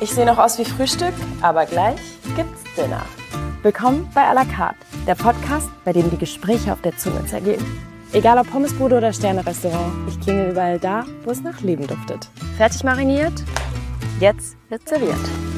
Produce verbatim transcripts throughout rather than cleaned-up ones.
Ich sehe noch aus wie Frühstück, aber gleich gibt's Dinner. Willkommen bei à la carte, der Podcast, bei dem die Gespräche auf der Zunge zergehen. Egal ob Pommesbude oder Sterne-Restaurant, ich klingel überall da, wo es nach Leben duftet. Fertig mariniert? Jetzt wird serviert.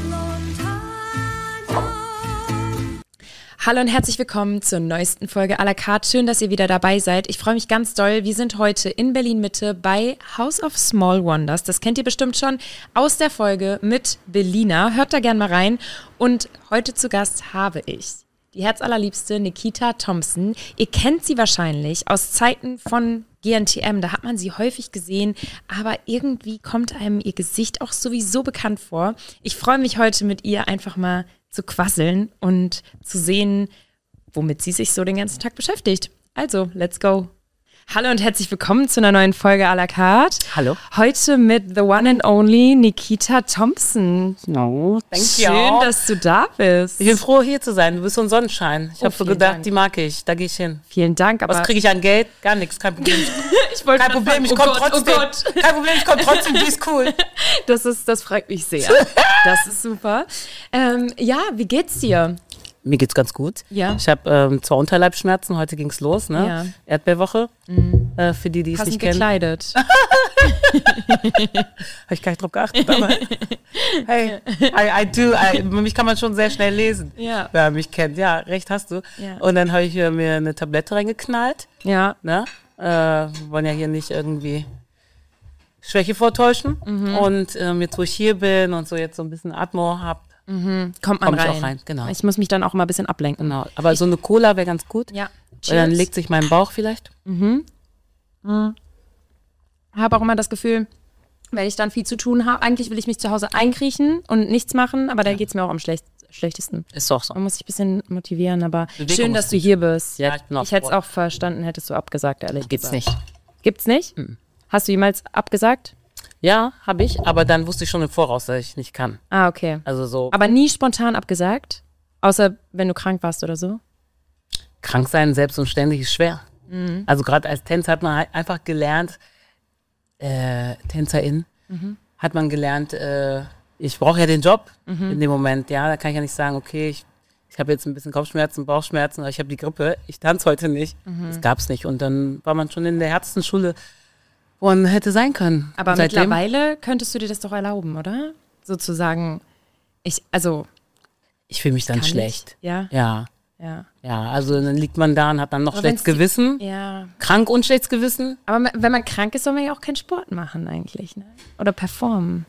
Hallo und herzlich willkommen zur neuesten Folge à la carte. Schön, dass ihr wieder dabei seid. Ich freue mich ganz doll. Wir sind heute in Berlin-Mitte bei House of Small Wonders. Das kennt ihr bestimmt schon aus der Folge mit Belina. Hört da gerne mal rein. Und heute zu Gast habe ich die herzallerliebste Nikita Thompson. Ihr kennt sie wahrscheinlich aus Zeiten von G N T M. Da hat man sie häufig gesehen. Aber irgendwie kommt einem ihr Gesicht auch sowieso bekannt vor. Ich freue mich heute mit ihr einfach mal zu quasseln und zu sehen, womit sie sich so den ganzen Tag beschäftigt. Also, let's go. Hallo und herzlich willkommen zu einer neuen Folge à la carte. Hallo. Heute mit the one and only Nikita Thompson. No, thank you. Schön, dass du da bist. Ich bin froh, hier zu sein. Du bist so ein Sonnenschein. Ich Oh, habe so vielen gedacht, Dank. die mag ich. Da gehe ich hin. Vielen Dank. Aber Was kriege ich an Geld? Gar nichts, kein Problem. ich wollte Kein gerade Problem, sagen, ich oh komme Gott, trotzdem. Oh Gott. Kein Problem, ich komme trotzdem, die ist cool. Das ist, das freut mich sehr. Das ist super. Ähm, ja, wie geht's dir? Mir geht's ganz gut. Ja. Ich habe ähm, zwar Unterleibsschmerzen, heute ging's los, ne? Ja. Erdbeerwoche. Mhm. Äh, für die, die es Passend nicht kennen. gekleidet. Habe ich gar nicht drauf geachtet, aber hey, I, I do. I, mich kann man schon sehr schnell lesen, Ja. wer mich kennt. Ja, recht hast du. Ja. Und dann habe ich mir eine Tablette reingeknallt. Ja. Ne? Äh, wir wollen ja hier nicht irgendwie Schwäche vortäuschen. Mhm. Und ähm, jetzt, wo ich hier bin und so jetzt so ein bisschen Atmo habe, Kommt man komm ich rein. auch rein. Genau. Ich muss mich dann auch mal ein bisschen ablenken. genau. Aber so eine Cola wäre ganz gut. Ja. Weil dann legt sich mein Bauch vielleicht. Habe auch immer das Gefühl, wenn ich dann viel zu tun habe, eigentlich will ich mich zu Hause einkriechen und nichts machen, aber da geht es mir auch am schlecht, schlechtesten. Ist doch so. Man muss sich ein bisschen motivieren, aber Bewegung schön, dass ist du gut. hier bist. Ja, ich bin auch Ich hätte es froh. auch verstanden, hättest du abgesagt, ehrlich Gibt's gesagt. nicht. Gibt's nicht? Hast du jemals abgesagt? Ja, habe ich. Aber dann wusste ich schon im Voraus, dass ich nicht kann. Ah, okay. Also so Aber nie spontan abgesagt? Außer wenn du krank warst oder so? krank sein, selbst und ständig ist schwer. Mhm. Also gerade als Tänzer hat man halt einfach gelernt, äh, Tänzerin, Mhm. hat man gelernt, äh, ich brauche ja den Job Mhm. in dem Moment. Ja, da kann ich ja nicht sagen, okay, ich, ich habe jetzt ein bisschen Kopfschmerzen, Bauchschmerzen, oder ich habe die Grippe, ich tanze heute nicht. Mhm. Das gab's nicht. Und dann war man schon in der härtesten Schule, wo man hätte sein können. Aber Und seitdem, mittlerweile könntest du dir das doch erlauben, oder? Sozusagen, ich, also. ich fühle mich dann kann schlecht. Ich? Ja, Ja, ja. ja, also dann liegt man da und hat dann noch Aber schlechtes wenn's die- Gewissen, Ja. krank und schlechtes Gewissen. Aber ma- wenn man krank ist, soll man ja auch keinen Sport machen eigentlich, ne? Oder performen.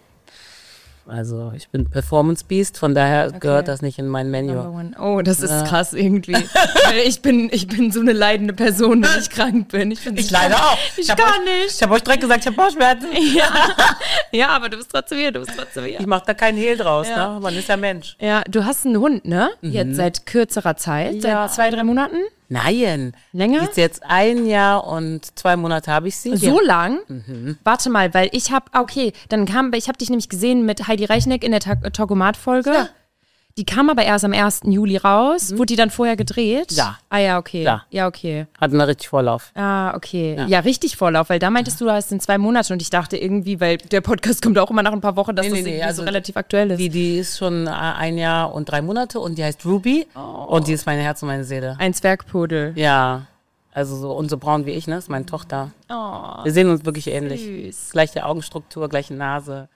Also ich bin Performance Beast, von daher gehört das nicht in mein Menü. Number one. Oh, das ist krass irgendwie. Weil ich bin, ich bin so eine leidende Person, wenn ich krank bin. Ich, bin Ich so- leider auch. Ich hab kann euch, nicht. Ich habe euch direkt gesagt, ich habe Bauchschmerzen. Ja. Ja, aber du bist trotzdem hier, du bist trotzdem hier. Ich mache da keinen Hehl draus, Ja. ne? Man ist ja Mensch. Ja, du hast einen Hund, ne? Jetzt seit kürzerer Zeit, Ja. seit zwei, drei Monaten? Nein. Länger? Jetzt, jetzt ein Jahr und zwei Monate habe ich sie. So Ja. lang? Warte mal, weil ich habe, okay, dann kam, ich habe dich nämlich gesehen mit Heidi Reichneck in der Ta- Togomat-Folge. Ja. Die kam aber erst am ersten Juli raus. Wurde die dann vorher gedreht? Ja. Ah ja, okay. Ja. Ja, okay. Hatten da richtig Vorlauf. Ah, okay. Ja. richtig Vorlauf, weil da meintest du, du hast in zwei Monaten und ich dachte irgendwie, weil der Podcast kommt auch immer nach ein paar Wochen, dass Nee, das nee, nee, irgendwie also so relativ aktuell ist. Die, die ist schon ein Jahr und drei Monate und die heißt Ruby. Und die ist mein Herz und meine Seele. Ein Zwergpudel. Ja. Also so und so braun wie ich, ne? Das ist meine Tochter. Oh, Wir sehen uns wirklich ähnlich. süß. Gleiche Augenstruktur, gleiche Nase.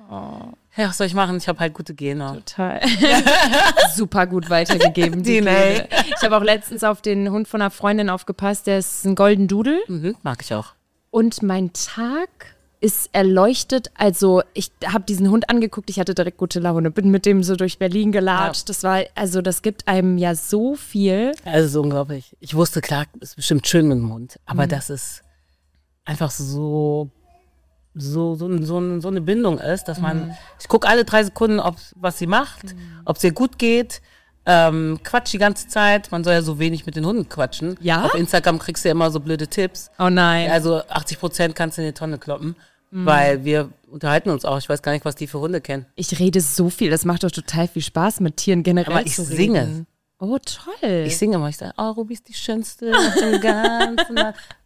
Ja, was soll ich machen? Ich habe halt gute Gene. Total. Super gut weitergegeben. Die Die, Gene. Ich habe auch letztens auf den Hund von einer Freundin aufgepasst, der ist ein Golden Doodle. Mhm, mag ich auch. Und mein Tag ist erleuchtet. Also ich habe diesen Hund angeguckt, ich hatte direkt gute Laune, bin mit dem so durch Berlin gelatscht. Ja. Das war, also das gibt einem ja so viel. Also so unglaublich. Ich wusste, klar, ist bestimmt schön mit dem Hund, aber Mhm. dass es einfach so, so, so, so, so eine Bindung ist, dass man, Mhm. ich gucke alle drei Sekunden, ob, was sie macht, ob es ihr gut geht, ähm, quatsch die ganze Zeit. Man soll ja so wenig mit den Hunden quatschen. Ja? Auf Instagram kriegst du ja immer so blöde Tipps. Oh nein. Also achtzig Prozent kannst du in die Tonne kloppen, Mhm. weil wir unterhalten uns auch. Ich weiß gar nicht, was die für Hunde kennen. Ich rede so viel, das macht doch total viel Spaß mit Tieren generell Aber ich zu singe. reden. Oh, toll. Ich singe immer, ich sage, oh, Ruby ist die Schönste auf dem ganzen Land.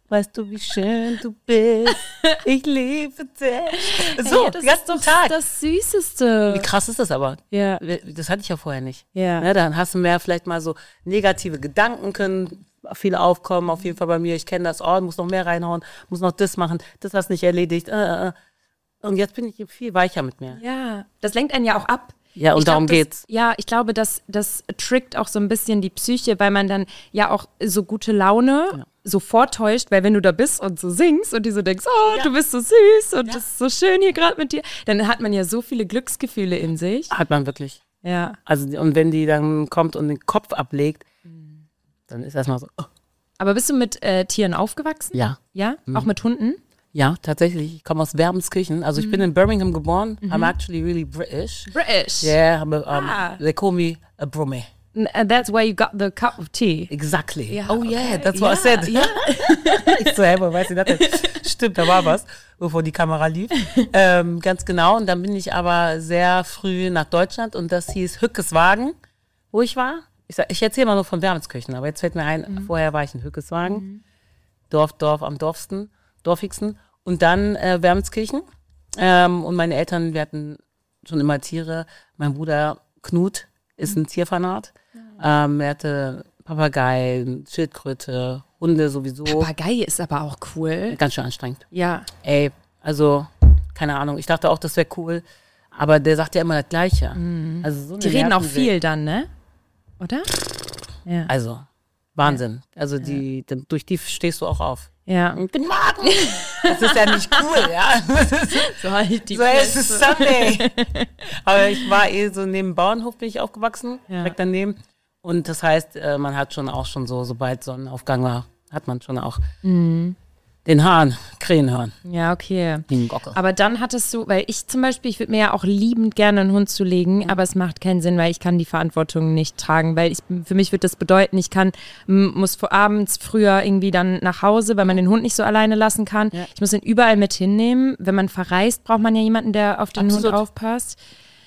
weißt du, wie schön du bist, ich liebe dich. So, hey, das den ganzen ist doch Tag. das Süßeste. Wie krass ist das aber? Ja. Das hatte ich ja vorher nicht. Ja. Ne, dann hast du mehr vielleicht mal so negative Gedanken können viele aufkommen, auf jeden Fall bei mir. Ich kenne das, oh, muss noch mehr reinhauen, muss noch das machen, das hast nicht erledigt. Äh, äh. Und jetzt bin ich viel weicher mit mir. Ja, das lenkt einen ja auch ab. Ja, und ich darum glaub, das, geht's. Ja, ich glaube, das, das trickt auch so ein bisschen die Psyche, weil man dann ja auch so gute Laune Ja. so vortäuscht, weil wenn du da bist und so singst und die so denkst, oh, ja. du bist so süß und das ist so schön hier gerade mit dir, dann hat man ja so viele Glücksgefühle in sich. Hat man wirklich. Ja. Also, und wenn die dann kommt und den Kopf ablegt, dann ist erstmal so, oh. Aber bist du mit äh, Tieren aufgewachsen? Ja. Ja? Auch mit Hunden? Ja, tatsächlich. Ich komme aus Werbenskirchen. Also ich bin in Birmingham geboren. I'm actually really British. British. Yeah, I'm a, um, Ah. they call me a brummie. N- uh, That's where you got the cup of tea. Exactly. Ja, oh yeah, okay. that's what I said. Ja. Ich so, hey, wo weiß ich das denn? Stimmt, da war was, bevor die Kamera lief. ähm, ganz genau. Und dann bin ich aber sehr früh nach Deutschland und das hieß Hückeswagen, wo ich war. Ich, sag, ich erzähle mal nur von Wermelskirchen, aber jetzt fällt mir ein, mhm. vorher war ich in Hückeswagen. Mhm. Dorf, Dorf am Dorfsten, Dorfigsten. Und dann äh, Wermelskirchen. Ähm, und meine Eltern, wir hatten schon immer Tiere. Mein Bruder Knut ist ein Tierfanat. Ja. Ähm, er hatte Papagei, Schildkröte, Hunde sowieso. Papagei ist aber auch cool. Ganz schön anstrengend. Ja. Ey, also, keine Ahnung. Ich dachte auch, das wäre cool. Aber der sagt ja immer das Gleiche. Mhm. Also so eine Die reden auch Nervensäge. viel dann, ne? Oder? Ja. Also, Wahnsinn. Ja. Also die, ja. durch die stehst du auch auf. Ja. Ich bin Magen. Das ist ja nicht cool, ja. So halt die So, es ist Sunday. Aber ich war eh so neben dem Bauernhof bin ich aufgewachsen, Ja. direkt daneben. Und das heißt, äh, man hat schon auch schon so, sobald Sonnenaufgang war, hat man schon auch Mhm. den Hahn krähen hören. Ja, okay. Den Gockel. Aber dann hattest du, weil ich zum Beispiel, ich würde mir ja auch liebend gerne einen Hund zulegen, mhm. aber es macht keinen Sinn, weil ich kann die Verantwortung nicht tragen, weil ich, für mich wird das bedeuten, ich kann, m- muss vor abends früher irgendwie dann nach Hause, weil man den Hund nicht so alleine lassen kann. Ja. Ich muss ihn überall mit hinnehmen. Wenn man verreist, braucht man ja jemanden, der auf den Absolut. Hund aufpasst.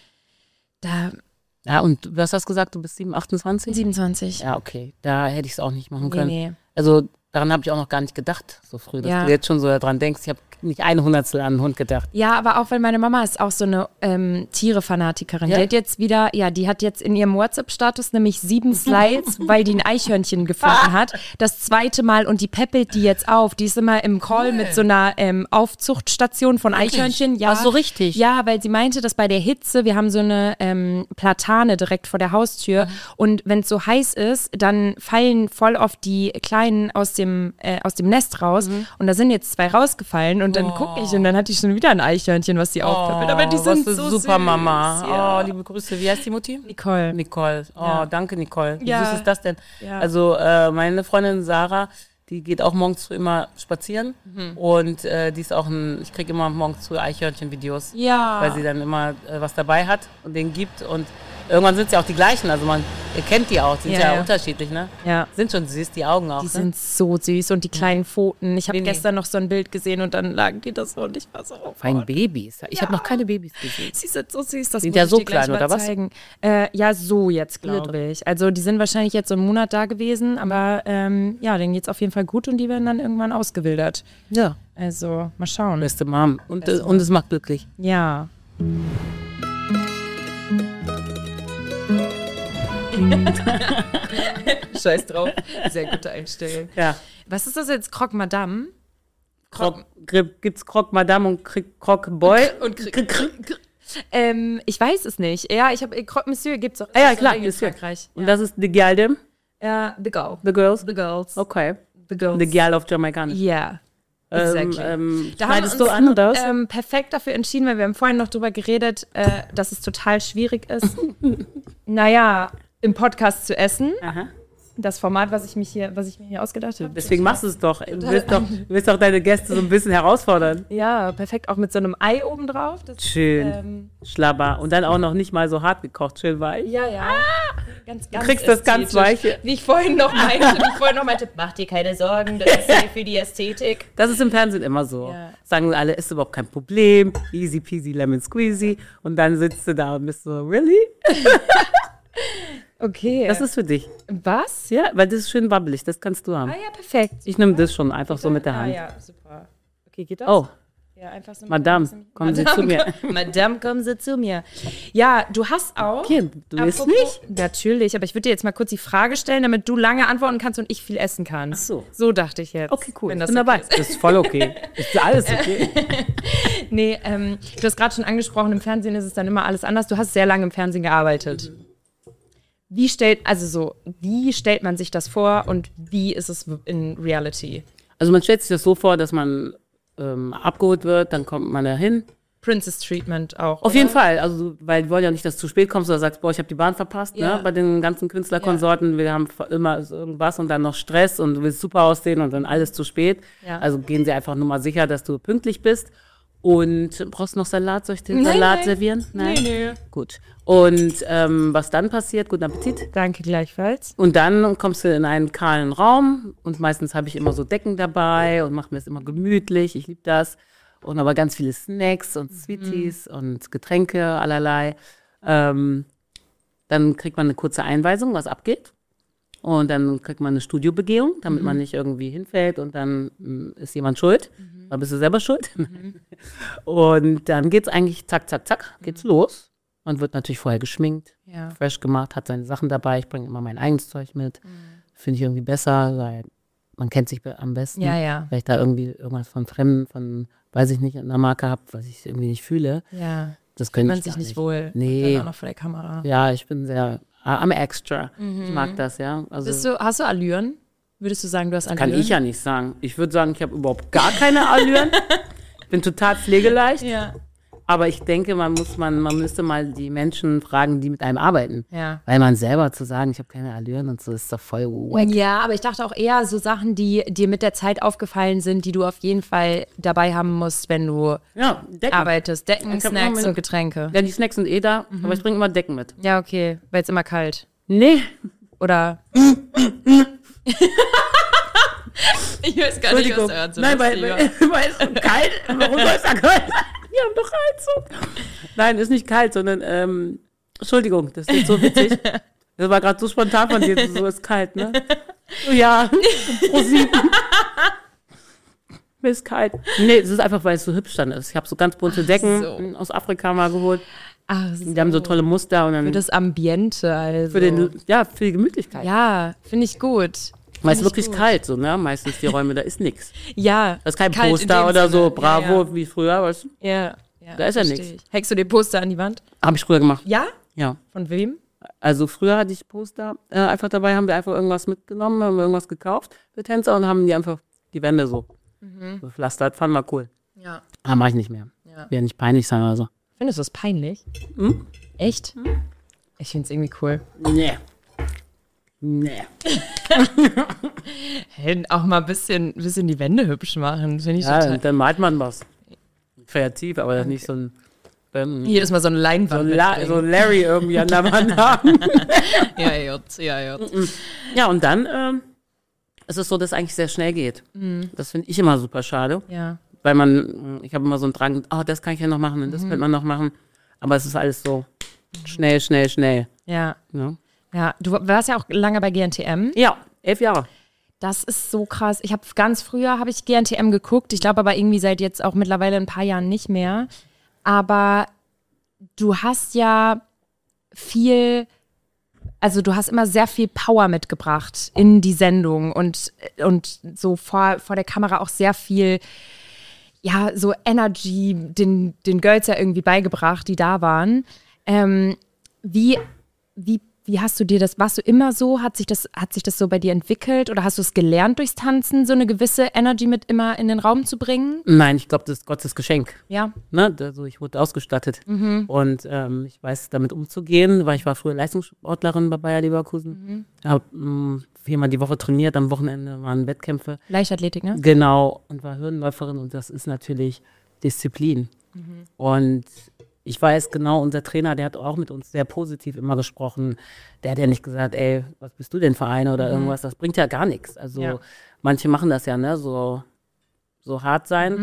Da, Ja, und du hast das gesagt, du bist sieben, achtundzwanzig? siebenundzwanzig. Ja, okay. Da hätte ich es auch nicht machen Nee, können. nee. Also daran habe ich auch noch gar nicht gedacht, so früh, dass Ja. du jetzt schon so daran denkst. Ich habe nicht ein Hundertstel an einen Hund gedacht. Ja, aber auch weil meine Mama ist auch so eine ähm, Tiere-Fanatikerin. Ja. Die hat jetzt wieder, ja, die hat jetzt in ihrem WhatsApp-Status nämlich sieben Slides, weil die ein Eichhörnchen gefunden hat. Das zweite Mal und die peppelt die jetzt auf. Die ist immer im Call Cool. mit so einer ähm, Aufzuchtstation von Eichhörnchen. Ja, Ach, so richtig? Ja, weil sie meinte, dass bei der Hitze, wir haben so eine ähm, Platane direkt vor der Haustür Mhm. und wenn es so heiß ist, dann fallen voll oft die Kleinen aus dem, äh, aus dem Nest raus Mhm. und da sind jetzt zwei rausgefallen und dann Oh. gucke ich und dann hatte ich schon wieder ein Eichhörnchen, was die aufpeppelt. Aber die was sind für so super süß. Mama. Ja. Oh, liebe Grüße. Wie heißt die Mutti? Nicole. Nicole. Oh, Ja. danke, Nicole. Wie Ja. süß ist das denn? Ja. Also, äh, meine Freundin Sarah, die geht auch morgens früh immer spazieren. Mhm. Und äh, die ist auch ein, ich kriege immer morgens früh Eichhörnchen-Videos. Ja. Weil sie dann immer äh, was dabei hat und den gibt. Und irgendwann sind es ja auch die gleichen. Also man, ihr kennt die auch, die sind Ja, ja, ja. unterschiedlich, ne? Ja. Sind schon süß, die Augen auch. Die ne? sind so süß und die kleinen Pfoten. Ich habe Nee, nee. gestern noch so ein Bild gesehen und dann lagen die da so und ich war so, oh Fein Gott. Babys. Ich habe noch keine Babys gesehen. Sie sind so süß, das Sind muss ja ich so dir gleich klein, mal oder was? zeigen. Äh, ja, so jetzt, Ja, glaube ich. Also die sind wahrscheinlich jetzt so einen Monat da gewesen, aber ähm, ja, denen geht's auf jeden Fall gut und die werden dann irgendwann ausgewildert. Ja. Also, mal schauen. Beste Mom. Und, äh, Beste und es macht glücklich. Ja. Scheiß drauf. Sehr gute Einstellung. Ja. Was ist das jetzt? Croque Madame? Croc, gibt's Croc Madame und Croc Boy? Und ähm, ich weiß es nicht. Ja, ich habe Croque Monsieur gibt's auch. Ah ja, ist klar, in Monsieur. Frankreich. Und das ist The Girl, Ja, the girl. The Girls? The girls. Okay. The girls. The Girl of Jamaica. Yeah. Exactly. Ähm, ähm, Da haben wir schneidest du uns an oder was? ähm, perfekt dafür entschieden, weil wir haben vorhin noch drüber geredet, äh, dass es total schwierig ist, naja, im Podcast zu essen. Aha. Das Format, was ich, mich hier, was ich mir hier ausgedacht habe. Deswegen machst du es doch. Du willst doch, du willst doch deine Gäste so ein bisschen herausfordern. Ja, perfekt. Auch mit so einem Ei oben drauf. Das, Schön. ähm, Schlabber. Und dann auch noch nicht mal so hart gekocht. Schön weich. ja, ja. Ganz, ganz Du kriegst das ganz ästhetisch. Weiche. Wie ich vorhin noch meinte, wie ich vorhin noch meinte, mach dir keine Sorgen, das ist hier für die Ästhetik. Das ist im Fernsehen immer so. Ja. Sagen alle, ist überhaupt kein Problem. Easy peasy lemon squeezy. Und dann sitzt du da und bist so, really? Okay. Das ist für dich. Was? Ja, weil das ist schön wabbelig, das kannst du haben. Ah ja, perfekt. Ich nehme das schon einfach so mit der Ah Hand. ja, super. Okay, geht das? Oh, Ja, einfach so. Madame, kommen Sie zu mir. Madame, kommen Sie zu mir. Ja, du hast auch. Okay, du isst Apropos- nicht? Natürlich, aber ich würde dir jetzt mal kurz die Frage stellen, damit du lange antworten kannst und ich viel essen kann. Ach so. So dachte ich jetzt. Okay, cool. Wenn Ich das bin dabei. okay ist. Das ist voll okay. Ist alles okay. Nee, ähm, du hast gerade schon angesprochen, im Fernsehen ist es dann immer alles anders. Du hast sehr lange im Fernsehen gearbeitet. Mhm. Wie stellt, also so, wie stellt man sich das vor und wie ist es in Reality? Also man stellt sich das so vor, dass man ähm, abgeholt wird, dann kommt man da hin. Princess Treatment auch. Auf oder? jeden Fall. Also, weil die wollen ja nicht, dass du zu spät kommst oder sagst, boah, ich habe die Bahn verpasst. Ja. Ne? Bei den ganzen Künstlerkonsorten, wir haben immer so irgendwas und dann noch Stress und du willst super aussehen und dann alles zu spät. Ja. Also gehen sie einfach nur mal sicher, dass du pünktlich bist. Und brauchst du noch Salat? Soll ich den Nein, Salat nein. servieren? Nee, nee. Gut. Und ähm, was dann passiert, guten Appetit. Danke gleichfalls. Und dann kommst du in einen kahlen Raum und meistens habe ich immer so Decken dabei und mache mir es immer gemütlich. Ich liebe das. Und aber ganz viele Snacks und Sweeties und Getränke, allerlei. Ähm, dann kriegt man eine kurze Einweisung, was abgeht. Und dann kriegt man eine Studiobegehung, damit man nicht irgendwie hinfällt und dann mm, ist jemand schuld. Dann bist du selber schuld. Und dann geht's eigentlich zack, zack, zack, geht's los. Man wird natürlich vorher geschminkt, Ja. fresh gemacht, hat seine Sachen dabei. Ich bringe immer mein eigenes Zeug mit. Finde ich irgendwie besser, weil man kennt sich be- am besten. Ja, ja. Weil ich da irgendwie irgendwas von Fremden, von, weiß ich nicht, einer Marke habe, was ich irgendwie nicht fühle. Ja. Das könnte Man ich sich gar nicht wohl. Und Nee. dann auch noch vor der Kamera. Ja, ich bin sehr, I'm extra. Ich mag das, ja. Also Bist du, hast du Allüren? Würdest du sagen, du hast Allüren? kann ich ja nicht sagen. Ich würde sagen, ich habe überhaupt gar keine Allüren. Ich bin total pflegeleicht. Ja. Aber ich denke, man muss man, man müsste mal die Menschen fragen, die mit einem arbeiten. Ja. Weil man selber zu sagen, ich habe keine Allüren und so, ist doch voll wack. Ja, aber ich dachte auch eher so Sachen, die dir mit der Zeit aufgefallen sind, die du auf jeden Fall dabei haben musst, wenn du Ja, Decken. arbeitest. Decken, Ich hab Snacks immer meine- und Getränke. Ja, die Snacks sind eh da, aber ich bringe immer Decken mit. Ja, okay, weil es immer kalt. Nee. Oder? Ich weiß gar nicht, was Entschuldigung. er so Nein, weil, weil, weil es so kalt. Warum soll es da kalt sein? Wir haben doch Heizung. Nein, ist nicht kalt, sondern, ähm, Entschuldigung, das ist jetzt so witzig. Das war gerade so spontan von dir, so ist kalt, ne? So, ja, pro sieben. Mir ist kalt. Nee, das ist einfach, weil es so hübsch dann ist. Ich habe so ganz bunte Decken so. aus Afrika mal geholt. Ach, so. Die haben so tolle Muster und dann Für das Ambiente, also. für den, ja, für die Gemütlichkeit. Ja, finde ich gut. Weil es Find ich wirklich gut. kalt, so, ne? Meistens die Räume, da ist nichts. Ja. Das ist kein kalt in Poster dem oder so, Sinne. Bravo, Ja, ja. wie früher, weißt du? Ja, ja, Da ist ja versteh nix. ich. Hängst du dir Poster an die Wand? Habe ich früher gemacht. Ja? Ja. Von wem? Also früher hatte ich Poster äh, einfach dabei, haben wir einfach irgendwas mitgenommen, haben wir irgendwas gekauft für Tänzer und haben die einfach die Wände so bepflastert. Fanden wir cool. Ja. Aber mache ich nicht mehr. Ja. Wäre nicht peinlich sein oder so. Findest du das peinlich? Hm? Echt? Ich finde es irgendwie cool. Nee. Nee. Hey, auch mal ein bisschen, bisschen die Wände hübsch machen. Finde ich Ja, total. und dann malt man was. Kreativ, aber das nicht so ein, ähm, Jedes Mal so eine so, Leinwand. ein La mitbringen. so ein Larry irgendwie an der Wand haben. Ja, Jott, ja, Jott. Ja, und dann ähm, ist es so, dass es eigentlich sehr schnell geht. Das finde ich immer super schade. Ja. Weil man, ich habe immer so einen Drang, oh, das kann ich ja noch machen und das könnte man noch machen. Aber es ist alles so schnell, schnell, schnell. Ja. Ja, Ja, du warst ja auch lange bei G N T M. ja elf Jahre. Das ist so krass. Ich habe ganz früher habe ich G N T M geguckt. Ich glaube aber irgendwie seit jetzt auch mittlerweile ein paar Jahren nicht mehr. Aber du hast ja viel, also du hast immer sehr viel Power mitgebracht in die Sendung und, und so vor, vor der Kamera auch sehr viel, ja, so Energy den, den Girls ja irgendwie beigebracht, die da waren. Ähm, wie, wie, wie hast du dir das, warst du immer so, hat sich das, hat sich das so bei dir entwickelt oder hast du es gelernt durchs Tanzen, so eine gewisse Energy mit immer in den Raum zu bringen? Nein, ich glaube, das ist Gottes Geschenk. Ja. Ne? Also ich wurde ausgestattet und ähm, ich weiß damit umzugehen, weil ich war früher Leistungssportlerin bei Bayer Leverkusen. Habe mh, viermal die Woche trainiert, am Wochenende waren Wettkämpfe. Leichtathletik, ne? Genau, und war Hürdenläuferin und das ist natürlich Disziplin. Und ich weiß genau, unser Trainer, der hat auch mit uns sehr positiv immer gesprochen. Der hat ja nicht gesagt, ey, was bist du denn für eine oder irgendwas, das bringt ja gar nichts. Also Ja. manche machen das ja, ne, so, so hart sein.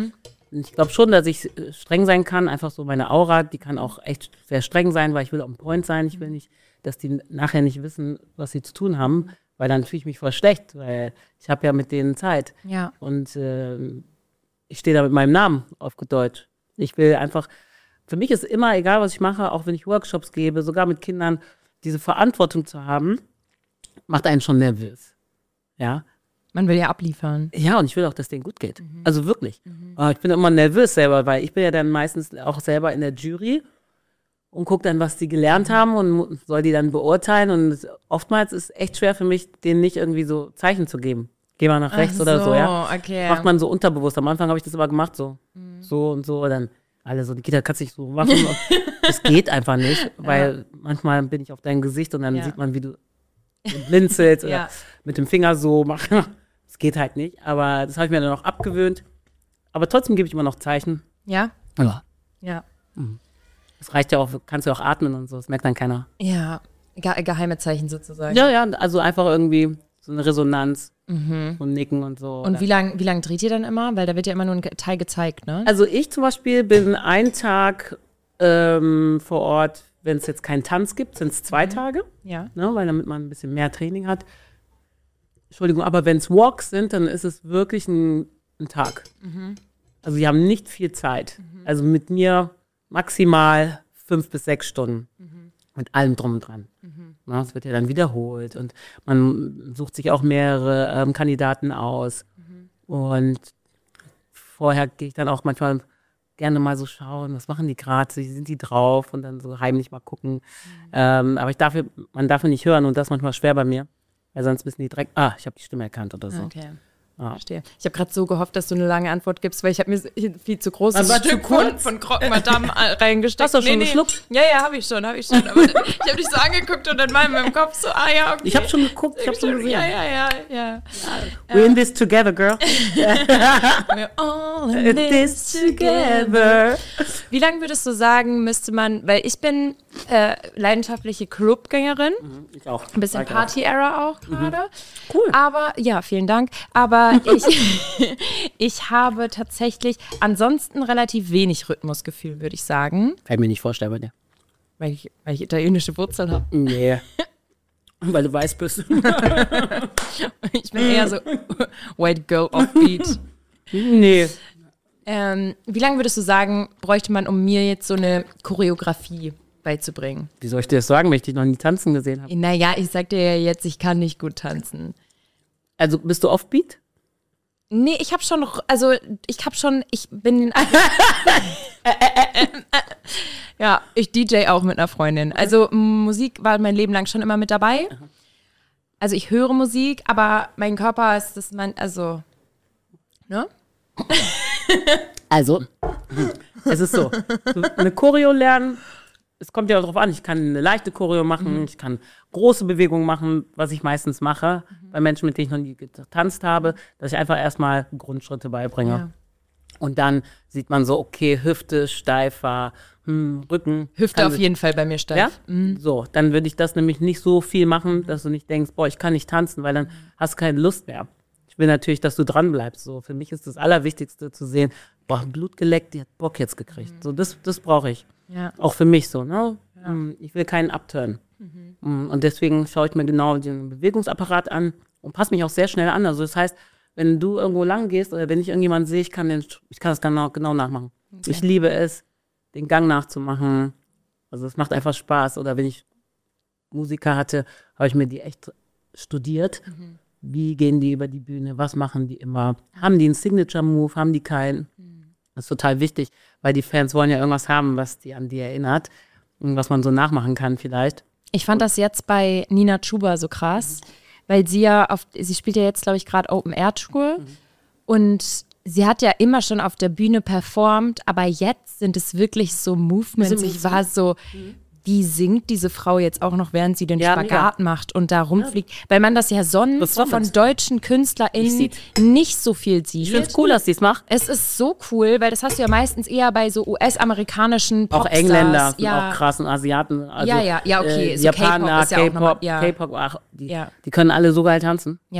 Ich glaube schon, dass ich streng sein kann. Einfach so meine Aura, die kann auch echt sehr streng sein, weil ich will on point sein. Ich will nicht, dass die nachher nicht wissen, was sie zu tun haben, weil dann fühle ich mich voll schlecht, weil ich habe ja mit denen Zeit. Ja. Und äh, ich stehe da mit meinem Namen auf gut Deutsch. Ich will einfach, für mich ist immer, egal was ich mache, auch wenn ich Workshops gebe, sogar mit Kindern, diese Verantwortung zu haben, macht einen schon nervös. Ja. Man will ja abliefern. Ja, und ich will auch, dass es denen gut geht. Mhm. Also wirklich. Mhm. Aber ich bin immer nervös selber, weil ich bin ja dann meistens auch selber in der Jury und gucke dann, was die gelernt haben und soll die dann beurteilen. Und oftmals ist es echt schwer für mich, denen nicht irgendwie so Zeichen zu geben. Geh mal nach rechts Ach oder so, so, ja. Okay. Macht man so unterbewusst. Am Anfang habe ich das aber gemacht, so. Mhm. So und so. Und dann alle so, Nikita, kannst du nicht so machen. Das geht einfach nicht, weil ja. manchmal bin ich auf dein Gesicht und dann ja. sieht man, wie du blinzelst oder ja. mit dem Finger so machen. Das geht halt nicht, aber das habe ich mir dann auch abgewöhnt. Aber trotzdem gebe ich immer noch Zeichen. Ja? Ja. Ja. Das reicht ja auch, kannst du auch atmen und so, das merkt dann keiner. Ja, Ge- geheime Zeichen sozusagen. Ja, ja, also einfach irgendwie so eine Resonanz mhm. und Nicken und so. Und wie lange wie lang dreht ihr dann immer? Weil da wird ja immer nur ein Teil gezeigt, ne? Also ich zum Beispiel bin einen Tag ähm, vor Ort, wenn es jetzt keinen Tanz gibt, sind es zwei mhm. Tage. Ja. Ne, weil damit man ein bisschen mehr Training hat. Entschuldigung, aber wenn es Walks sind, dann ist es wirklich ein, ein Tag. Mhm. Also die haben nicht viel Zeit. Mhm. Also mit mir maximal fünf bis sechs Stunden. Mhm. Mit allem drum und dran. Mhm. Na, das wird ja dann wiederholt und man sucht sich auch mehrere ähm, Kandidaten aus. Mhm. Und vorher gehe ich dann auch manchmal gerne mal so schauen, was machen die gerade, wie sind die drauf und dann so heimlich mal gucken. Mhm. Ähm, aber ich darf, man darf nicht hören und das ist manchmal schwer bei mir. Weil sonst wissen die direkt, ah, ich habe die Stimme erkannt oder so. Okay, ah. verstehe. Ich habe gerade so gehofft, dass du eine lange Antwort gibst, weil ich habe mir viel zu großes war Stück zu kurz? von, von Croque Madame reingesteckt. Hast du schon nee, geschluckt? Nee. Ja, ja, habe ich schon, habe ich schon. Aber ich habe dich so angeguckt und dann war in meinem Kopf so, ah ja, okay. Ich habe schon geguckt, ich habe schon gesehen. Ja, ja, ja, ja. We're in this together, girl. We're all in this together. Wie lange würdest du sagen, müsste man, weil ich bin äh, leidenschaftliche Clubgängerin. Mhm, ich auch. Ein bisschen Party-Era auch gerade. Mhm. Cool. Aber, ja, vielen Dank. Aber ich, ich habe tatsächlich ansonsten relativ wenig Rhythmusgefühl, würde ich sagen. Kann ich mir nicht vorstellen bei dir. Weil ich, weil ich italienische Wurzeln habe. Nee. Weil du weiß bist. Ich bin eher so White Girl Offbeat. Nee. Ähm, wie lange würdest du sagen, bräuchte man, um mir jetzt so eine Choreografie beizubringen? Wie soll ich dir das sagen, wenn ich dich noch nie tanzen gesehen habe? Naja, ich sag dir ja jetzt, ich kann nicht gut tanzen. Also bist du Offbeat? Nee, ich habe schon, also ich habe schon, ich bin, ja, ich D J auch mit einer Freundin. Also Musik war mein Leben lang schon immer mit dabei. Also ich höre Musik, aber mein Körper ist das, mein, also, ne? Also, es ist so, eine Choreo lernen, es kommt ja darauf an, ich kann eine leichte Choreo machen, mhm. ich kann große Bewegungen machen, was ich meistens mache, mhm. bei Menschen, mit denen ich noch nie getanzt habe, dass ich einfach erstmal Grundschritte beibringe. Ja. Und dann sieht man so, okay, Hüfte steifer, hm, Rücken. Hüfte auf jeden Fall bei mir steif. Ja? Mhm. So, dann würde ich das nämlich nicht so viel machen, dass du nicht denkst, boah, ich kann nicht tanzen, weil dann hast du keine Lust mehr. Ich will natürlich, dass du dran bleibst. So, für mich ist das Allerwichtigste zu sehen, boah, Blut geleckt, die hat Bock jetzt gekriegt. Mhm. So, das, das brauche ich. Ja. Auch für mich so, ne? Ja. Ich will keinen Upturn. Mhm. Und deswegen schaue ich mir genau den Bewegungsapparat an und passe mich auch sehr schnell an. Also das heißt, wenn du irgendwo lang gehst oder wenn ich irgendjemanden sehe, ich kann, den, ich kann das genau, genau nachmachen. Okay. Ich liebe es, den Gang nachzumachen. Also es macht einfach Spaß. Oder wenn ich Musiker hatte, habe ich mir die echt studiert. Mhm. Wie gehen die über die Bühne? Was machen die immer? Haben die einen Signature-Move? Haben die keinen? Mhm. Das ist total wichtig, weil die Fans wollen ja irgendwas haben, was die an die erinnert. Und was man so nachmachen kann vielleicht. Ich fand das jetzt bei Nina Chuba so krass, mhm. weil sie ja auf, sie spielt ja jetzt, glaube ich, gerade Open Air Tour. Mhm. Und sie hat ja immer schon auf der Bühne performt, aber jetzt sind es wirklich so Movements. Ich war so, mhm. die singt diese Frau jetzt auch noch, während sie den ja, Spagat mega. macht und da rumfliegt. Ja. Weil man das ja sonst von deutschen KünstlerInnen nicht so viel sieht. Ich finde es cool, dass sie es macht. Es ist so cool, weil das hast du ja meistens eher bei so U S-amerikanischen Popstars. Auch Engländer sind ja. auch krassen Asiaten. Also, ja, ja, ja, okay. Äh, so Japaner, K-Pop, ist ja K-Pop, noch mal, ja. K-Pop ach, die, ja. die können alle so geil tanzen. Ja.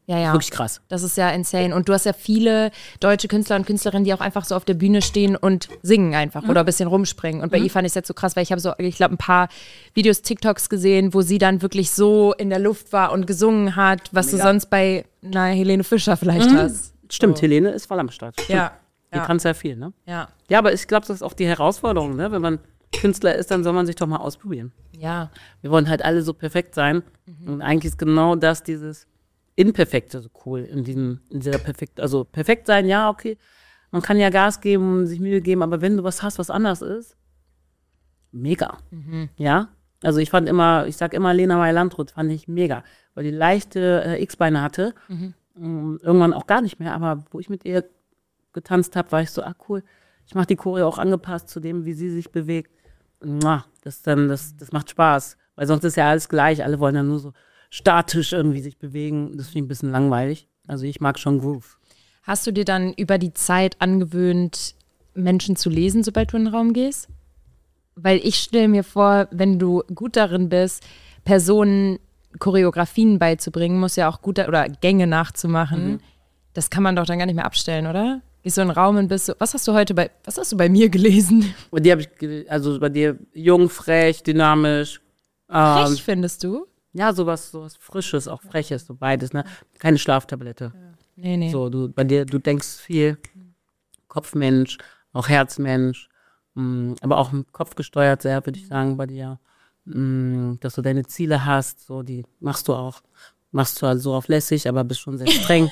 Ja, ja. Wirklich krass. Das ist ja insane. Und du hast ja viele deutsche Künstler und Künstlerinnen, die auch einfach so auf der Bühne stehen und singen einfach mhm. oder ein bisschen rumspringen. Und bei mhm. ihr fand ich es jetzt so krass, weil ich habe so, ich glaube, ein paar Videos, TikToks gesehen, wo sie dann wirklich so in der Luft war und gesungen hat, was Mega. Du sonst bei einer Helene Fischer vielleicht mhm. hast. Stimmt, so. Helene ist voll am Start. Stimmt. Ja. Die ja. kann sehr viel, ne? Ja. Ja, aber ich glaube, das ist auch die Herausforderung, ne? Wenn man Künstler ist, dann soll man sich doch mal ausprobieren. Ja. Wir wollen halt alle so perfekt sein. Mhm. Und eigentlich ist genau das, dieses Imperfekte so cool. In diesem, in dieser perfekt, also perfekt sein, ja, okay. Man kann ja Gas geben, sich Mühe geben, aber wenn du was hast, was anders ist, mega. Mhm. Ja? Also ich fand immer, ich sag immer, Lena Meyer-Landrut fand ich mega, weil die leichte äh, X-Beine hatte. Mhm. Ähm, irgendwann auch gar nicht mehr, aber wo ich mit ihr getanzt habe, war ich so, ah cool, ich mache die Choreo auch angepasst zu dem, wie sie sich bewegt. Das, dann, das, das macht Spaß, weil sonst ist ja alles gleich, alle wollen ja nur so statisch irgendwie sich bewegen. Das finde ich ein bisschen langweilig. Also ich mag schon Groove. Hast du dir dann über die Zeit angewöhnt, Menschen zu lesen, sobald du in den Raum gehst? Weil ich stelle mir vor, wenn du gut darin bist, Personen Choreografien beizubringen, muss ja auch gut, oder Gänge nachzumachen. Mhm. Das kann man doch dann gar nicht mehr abstellen, oder? Gehst du in den Raum und bist so, was hast du heute bei, was hast du bei mir gelesen? Bei dir habe ich, also bei dir jung, frech, dynamisch. Frech ähm, findest du? Ja, sowas, sowas Frisches, auch Freches, so beides, ne? Keine Schlaftablette. Ja. Nee, nee. So, du, bei dir, du denkst viel, Kopfmensch, auch Herzmensch, mh, aber auch im Kopf gesteuert sehr, würde ich sagen, bei dir. Mh, dass du deine Ziele hast, so, die machst du auch. Machst zwar so auf lässig, aber bist schon sehr streng.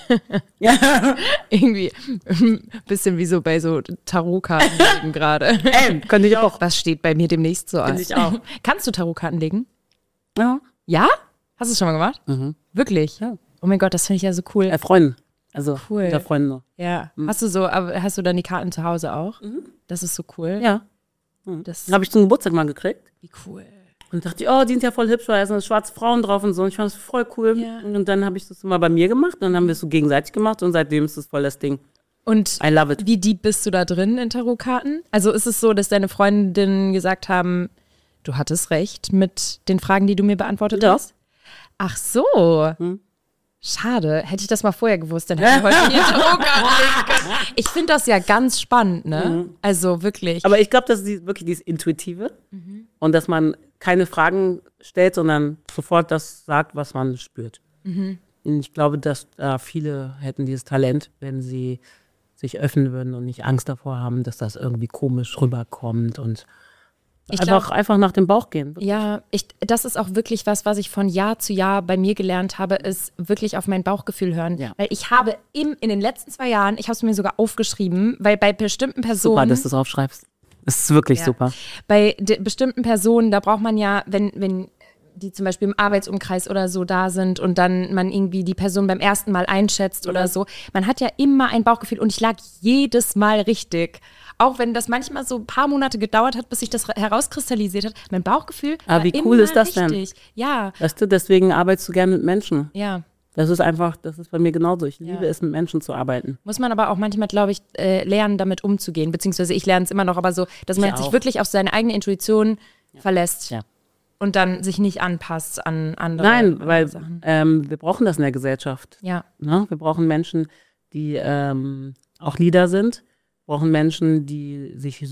Ja. Irgendwie ein bisschen wie so bei so Tarotkarten legen gerade. Ey, könnte ich auch. Was steht bei mir demnächst so an? Könnte ich auch. Kannst du Tarotkarten legen? Ja. Ja? Hast du es schon mal gemacht? Mhm. Wirklich? Ja. Oh mein Gott, das finde ich ja so cool. Äh, Freunde. Also cool. Unter Freunden. Ja. Mhm. Hast du so, aber hast du dann die Karten zu Hause auch? Mhm. Das ist so cool. Ja. Mhm. Das habe ich zum Geburtstag mal gekriegt. Wie cool. Und dachte ich, oh, die sind ja voll hübsch, weil da sind schwarze Frauen drauf und so. Und ich fand das voll cool. Ja. Und dann habe ich das mal bei mir gemacht. Und dann haben wir es so gegenseitig gemacht. Und seitdem ist das voll das Ding. Und I love it. Wie deep bist du da drin in Tarotkarten? Also ist es so, dass deine Freundinnen gesagt haben, du hattest recht mit den Fragen, die du mir beantwortet ja. hast? Ach so. Hm. Schade. Hätte ich das mal vorher gewusst, dann hätte ich heute hier Tarotkarten legen können. Ich finde das ja ganz spannend, ne? Mhm. Also wirklich. Aber ich glaube, das ist wirklich dieses Intuitive. Mhm. Und dass man keine Fragen stellt, sondern sofort das sagt, was man spürt. Mhm. Und ich glaube, dass äh, viele hätten dieses Talent, wenn sie sich öffnen würden und nicht Angst davor haben, dass das irgendwie komisch rüberkommt und ich einfach, glaub, einfach nach dem Bauch gehen. Wirklich. Ja, ich, das ist auch wirklich was, was ich von Jahr zu Jahr bei mir gelernt habe, ist wirklich auf mein Bauchgefühl hören. Ja. Weil ich habe im, in den letzten zwei Jahren, ich habe es mir sogar aufgeschrieben, weil bei bestimmten Personen... Super, dass du es aufschreibst. Das ist wirklich ja. super. Bei de- bestimmten Personen, da braucht man ja, wenn, wenn die zum Beispiel im Arbeitsumkreis oder so da sind und dann man irgendwie die Person beim ersten Mal einschätzt ja. oder so, man hat ja immer ein Bauchgefühl und ich lag jedes Mal richtig. Auch wenn das manchmal so ein paar Monate gedauert hat, bis sich das herauskristallisiert hat. Mein Bauchgefühl Aber war wie cool immer ist das richtig. denn? Ja. Weißt du, deswegen arbeitest du gerne mit Menschen. Ja. Das ist einfach, das ist bei mir genauso. Ich liebe ja. es, mit Menschen zu arbeiten. Muss man aber auch manchmal, glaube ich, äh, lernen, damit umzugehen. Beziehungsweise ich lerne es immer noch, aber so, dass man sich wirklich auf seine eigene Intuition ja. verlässt. Ja. Und dann sich nicht anpasst an andere Nein, weil Sachen. Ähm, wir brauchen das in der Gesellschaft. Ja. Ne? Wir brauchen Menschen, die ähm, auch Leader sind. Wir brauchen Menschen, die sich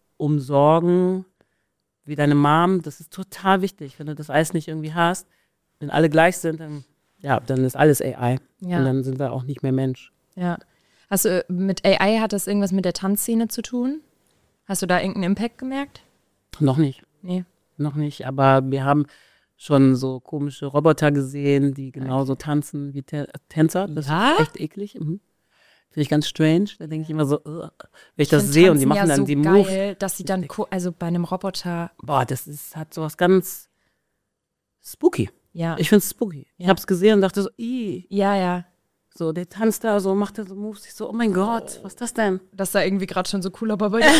umsorgen, wie deine Mom. Das ist total wichtig. Wenn du das alles nicht irgendwie hast, wenn alle gleich sind, dann, ja, dann ist alles A I. Ja. Und dann sind wir auch nicht mehr Mensch. Ja. Hast du mit A I, hat das irgendwas mit der Tanzszene zu tun? Hast du da irgendeinen Impact gemerkt? Noch nicht. Nee. Noch nicht, aber wir haben schon so komische Roboter gesehen, die genauso okay. tanzen wie T- Tänzer. Das ja? ist echt eklig. Mhm. Finde ich ganz strange. Da denke ich immer so, uh, wenn ich, ich das sehe und die machen ja dann so die geil, Moves. Dass sie dann, ko- also bei einem Roboter. Boah, das ist, hat sowas ganz spooky. Ja. Ich finde es spooky. Ja. Ich habe es gesehen und dachte so, ih. Ja, ja. So, der tanzt da so, macht da so Moves. Ich so, oh mein Gott, was ist das denn? Das sah irgendwie gerade schon so cool aber bei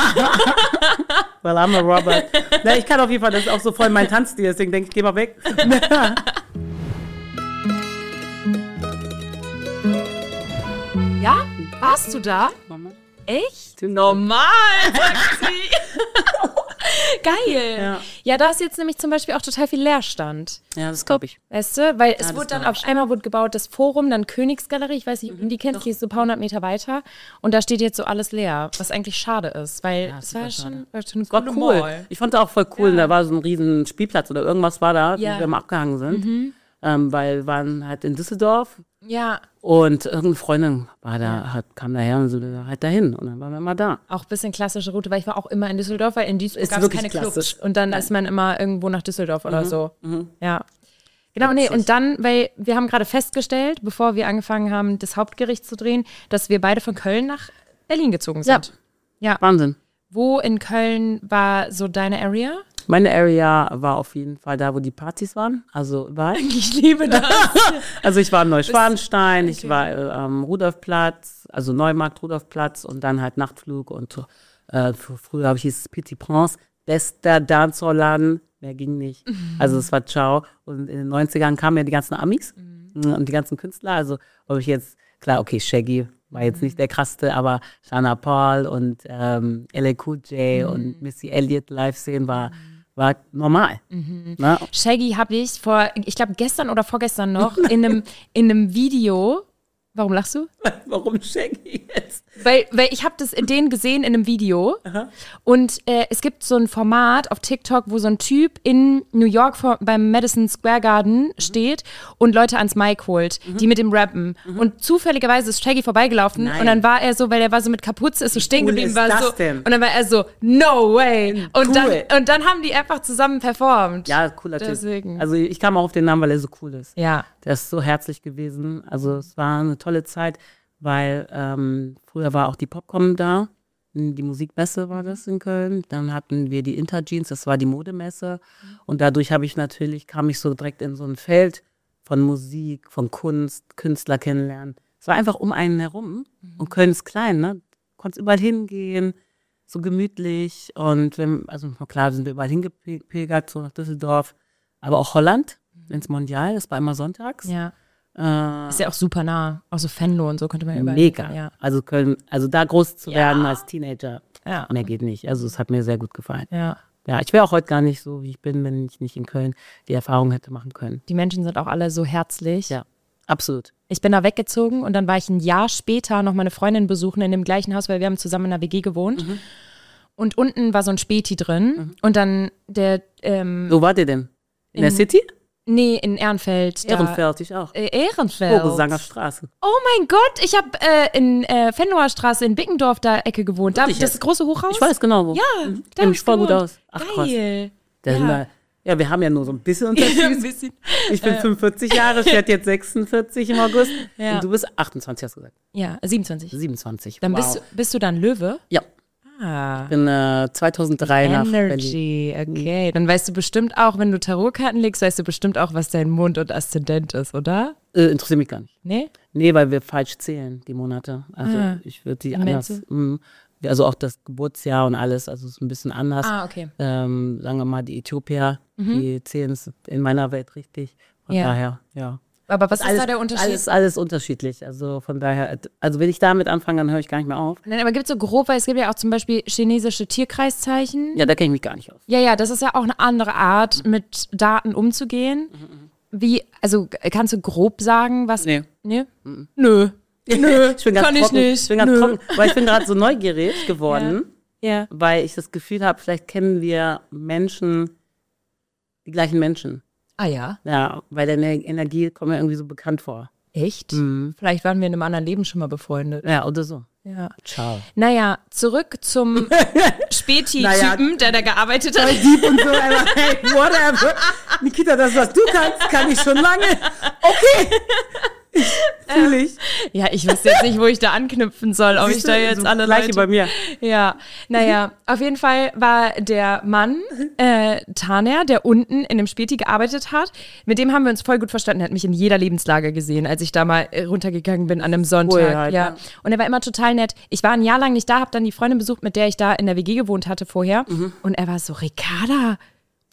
Well, I'm a Robert. Na, ich kann auf jeden Fall, das ist auch so voll mein Tanzstil, deswegen denke ich, geh mal weg. Ja? Warst du da? Mama. Echt? Normal, sagt sie. Geil. Ja. Ja, da ist jetzt nämlich zum Beispiel auch total viel Leerstand. Ja, das glaube ich. Weißt du? Weil es das wurde dann glaub auf einmal wurde gebaut, das Forum, dann Königsgalerie, ich weiß nicht, ob du die kennst, die ist so ein paar hundert Meter weiter. Und da steht jetzt so alles leer, was eigentlich schade ist, weil Ja, es war super schon, war schon eine War coole cool. Mall. Ich fand das auch voll cool. Da war so ein riesen Spielplatz oder irgendwas war da, Ja. wo wir mal abgehangen sind. Ähm, weil wir waren halt in Düsseldorf Ja, und irgendeine Freundin war da, hat, kam daher und so halt dahin. Und dann waren wir mal da. auch ein bisschen klassische Route, weil ich war auch immer in Düsseldorf, weil in Duisburg Ist gab es wirklich keine klassisch. Clubs. Und dann Nein. ist man immer irgendwo nach Düsseldorf oder so. Ja. Genau, nee, und dann, weil wir haben gerade festgestellt, bevor wir angefangen haben, das Hauptgericht zu drehen, dass wir beide von Köln nach Berlin gezogen sind. Ja. Wahnsinn. Wo in Köln war so deine Area? Meine Area war auf jeden Fall da, wo die Partys waren. Also überall. Ich liebe das. Also ich war in Neuschwanstein, ich war äh, am Rudolfplatz, also Neumarkt, Rudolfplatz und dann halt Nachtflug und äh, früher habe ich hieß es Petit Prince, bester Dancehall-Laden, mehr ging nicht. Also es war ciao. Und in den neunzigern kamen ja die ganzen Amis und die ganzen Künstler. Also ob ich jetzt, klar, okay, Shaggy war jetzt nicht der krasseste, aber Shana Paul und ähm, L A Cool J und Missy Elliott live sehen war war normal. Ne? Shaggy habe ich vor, ich glaube gestern oder vorgestern noch, in einem, in einem Video, warum lachst du? Warum Shaggy jetzt? Weil, weil ich habe das in denen gesehen in einem Video. Aha. Und äh, es gibt so ein Format auf TikTok, wo so ein Typ in New York vor, beim Madison Square Garden steht und Leute ans Mic holt, die mit dem rappen. Und zufälligerweise ist Shaggy vorbeigelaufen Nein. und dann war er so, weil er war so mit Kapuze, ist so stehen cool geblieben, ist war das so. denn? Und dann war er so, no way. Und, Cool. dann, und dann haben die einfach zusammen performt. Ja, cooler Deswegen. Typ. Also ich kam auch auf den Namen, weil er so cool ist. Ja. Der ist so herzlich gewesen. Also es war eine tolle Zeit, weil ähm, früher war auch die Popcom da. Die Musikmesse war das in Köln. Dann hatten wir die Interjeans, das war die Modemesse. Und dadurch habe ich natürlich, kam ich so direkt in so ein Feld von Musik, von Kunst, Künstler kennenlernen. Es war einfach um einen herum. Und Köln ist klein, ne? Du konntest überall hingehen, so gemütlich. Und wenn, also klar sind wir überall hingepilgert, so nach Düsseldorf. Aber auch Holland, ins Mondial, das war immer sonntags. Ja. Äh, Ist ja auch super nah. Auch so Venlo und so könnte man überall. mega. Ja. Also Köln, also da groß zu Ja. werden als Teenager, Ja. mehr geht nicht. Also es hat mir sehr gut gefallen. Ja. Ja, ich wäre auch heute gar nicht so, wie ich bin, wenn ich nicht in Köln die Erfahrung hätte machen können. Die Menschen sind auch alle so herzlich. Ja, absolut. Ich bin da weggezogen und dann war ich ein Jahr später noch meine Freundin besuchen in dem gleichen Haus, weil wir haben zusammen in einer W G gewohnt. Mhm. Und unten war so ein Späti drin. Und dann der, ähm, Wo wart ihr denn? In, der In- City? nee, in Ehrenfeld. da- Ehrenfeld, ich auch. Äh, Ehrenfeld. Vogelsanger Straße. Oh mein Gott, ich habe äh, in äh, Venloer Straße in Bickendorf da Ecke gewohnt. Da, Wirklich das jetzt? große Hochhaus? Ich weiß genau wo. Ja, Mhm. da Kenn hab mich ich voll gut gewohnt. aus. Ach krass. Geil. Da sind Ja. wir, ja, wir haben ja nur so ein bisschen Ein Unterschied. bisschen. Ich bin fünfundvierzig Jahre, ich werde jetzt sechsundvierzig im August. Ja. Und du bist achtundzwanzig, hast du gesagt. Ja, siebenundzwanzig. siebenundzwanzig. Dann wow. bist, du, bist du dann Löwe? Ja, Ah. ich bin äh, zweitausenddrei nach Berlin. Energy, okay. Dann weißt du bestimmt auch, wenn du Tarotkarten legst, weißt du bestimmt auch, was dein Mond und Aszendent ist, oder? Äh, interessiert mich gar nicht. Nee? Nee, weil wir falsch zählen, die Monate. Also Ah. ich würde die Wie anders. meinst Mm, also auch das Geburtsjahr und alles, also ist ein bisschen anders. Ah, okay. Ähm, sagen wir mal, die Äthiopier, die zählen es in meiner Welt richtig. Von Ja. daher, ja. Aber was ist alles, da der Unterschied? Alles, alles unterschiedlich. Also von daher, also wenn ich damit anfange, dann höre ich gar nicht mehr auf. Nein, aber gibt es so grob, weil es gibt ja auch zum Beispiel chinesische Tierkreiszeichen. Ja, da kenne ich mich gar nicht aus. Ja, ja, das ist ja auch eine andere Art, mit Daten umzugehen. Wie, also kannst du grob sagen, was. Nee. Nee? Nö. Nö, Ich bin ganz kann trocken. ich nicht. Ich bin ganz Nö. trocken, weil ich bin gerade so neugierig geworden, Ja. weil ich das Gefühl habe, vielleicht kennen wir Menschen, die gleichen Menschen. Ah ja, Ja, weil deine Energie kommt mir irgendwie so bekannt vor. echt? Mhm. Vielleicht waren wir in einem anderen Leben schon mal befreundet. Ja, oder so. Ja. Ciao. Naja, zurück zum Späti-Typen, Naja. der da gearbeitet hat. Dieb und so, aber hey, whatever. Nikita, das, was du kannst, kann ich schon lange. Okay. Fühle ich. Ja, ich wüsste jetzt nicht, wo ich da anknüpfen soll, ob ich Siehst da du, jetzt so alle Gleiche Leute... bei mir. Ja, naja, auf jeden Fall war der Mann, äh, Taner, der unten in dem Späti gearbeitet hat, mit dem haben wir uns voll gut verstanden. Er hat mich in jeder Lebenslage gesehen, als ich da mal äh, runtergegangen bin an einem Sonntag. Cool halt, ja. ja. Und er war immer total nett. Ich war ein Jahr lang nicht da, habe dann die Freundin besucht, mit der ich da in der W G gewohnt hatte vorher. Und er war so, Ricarda,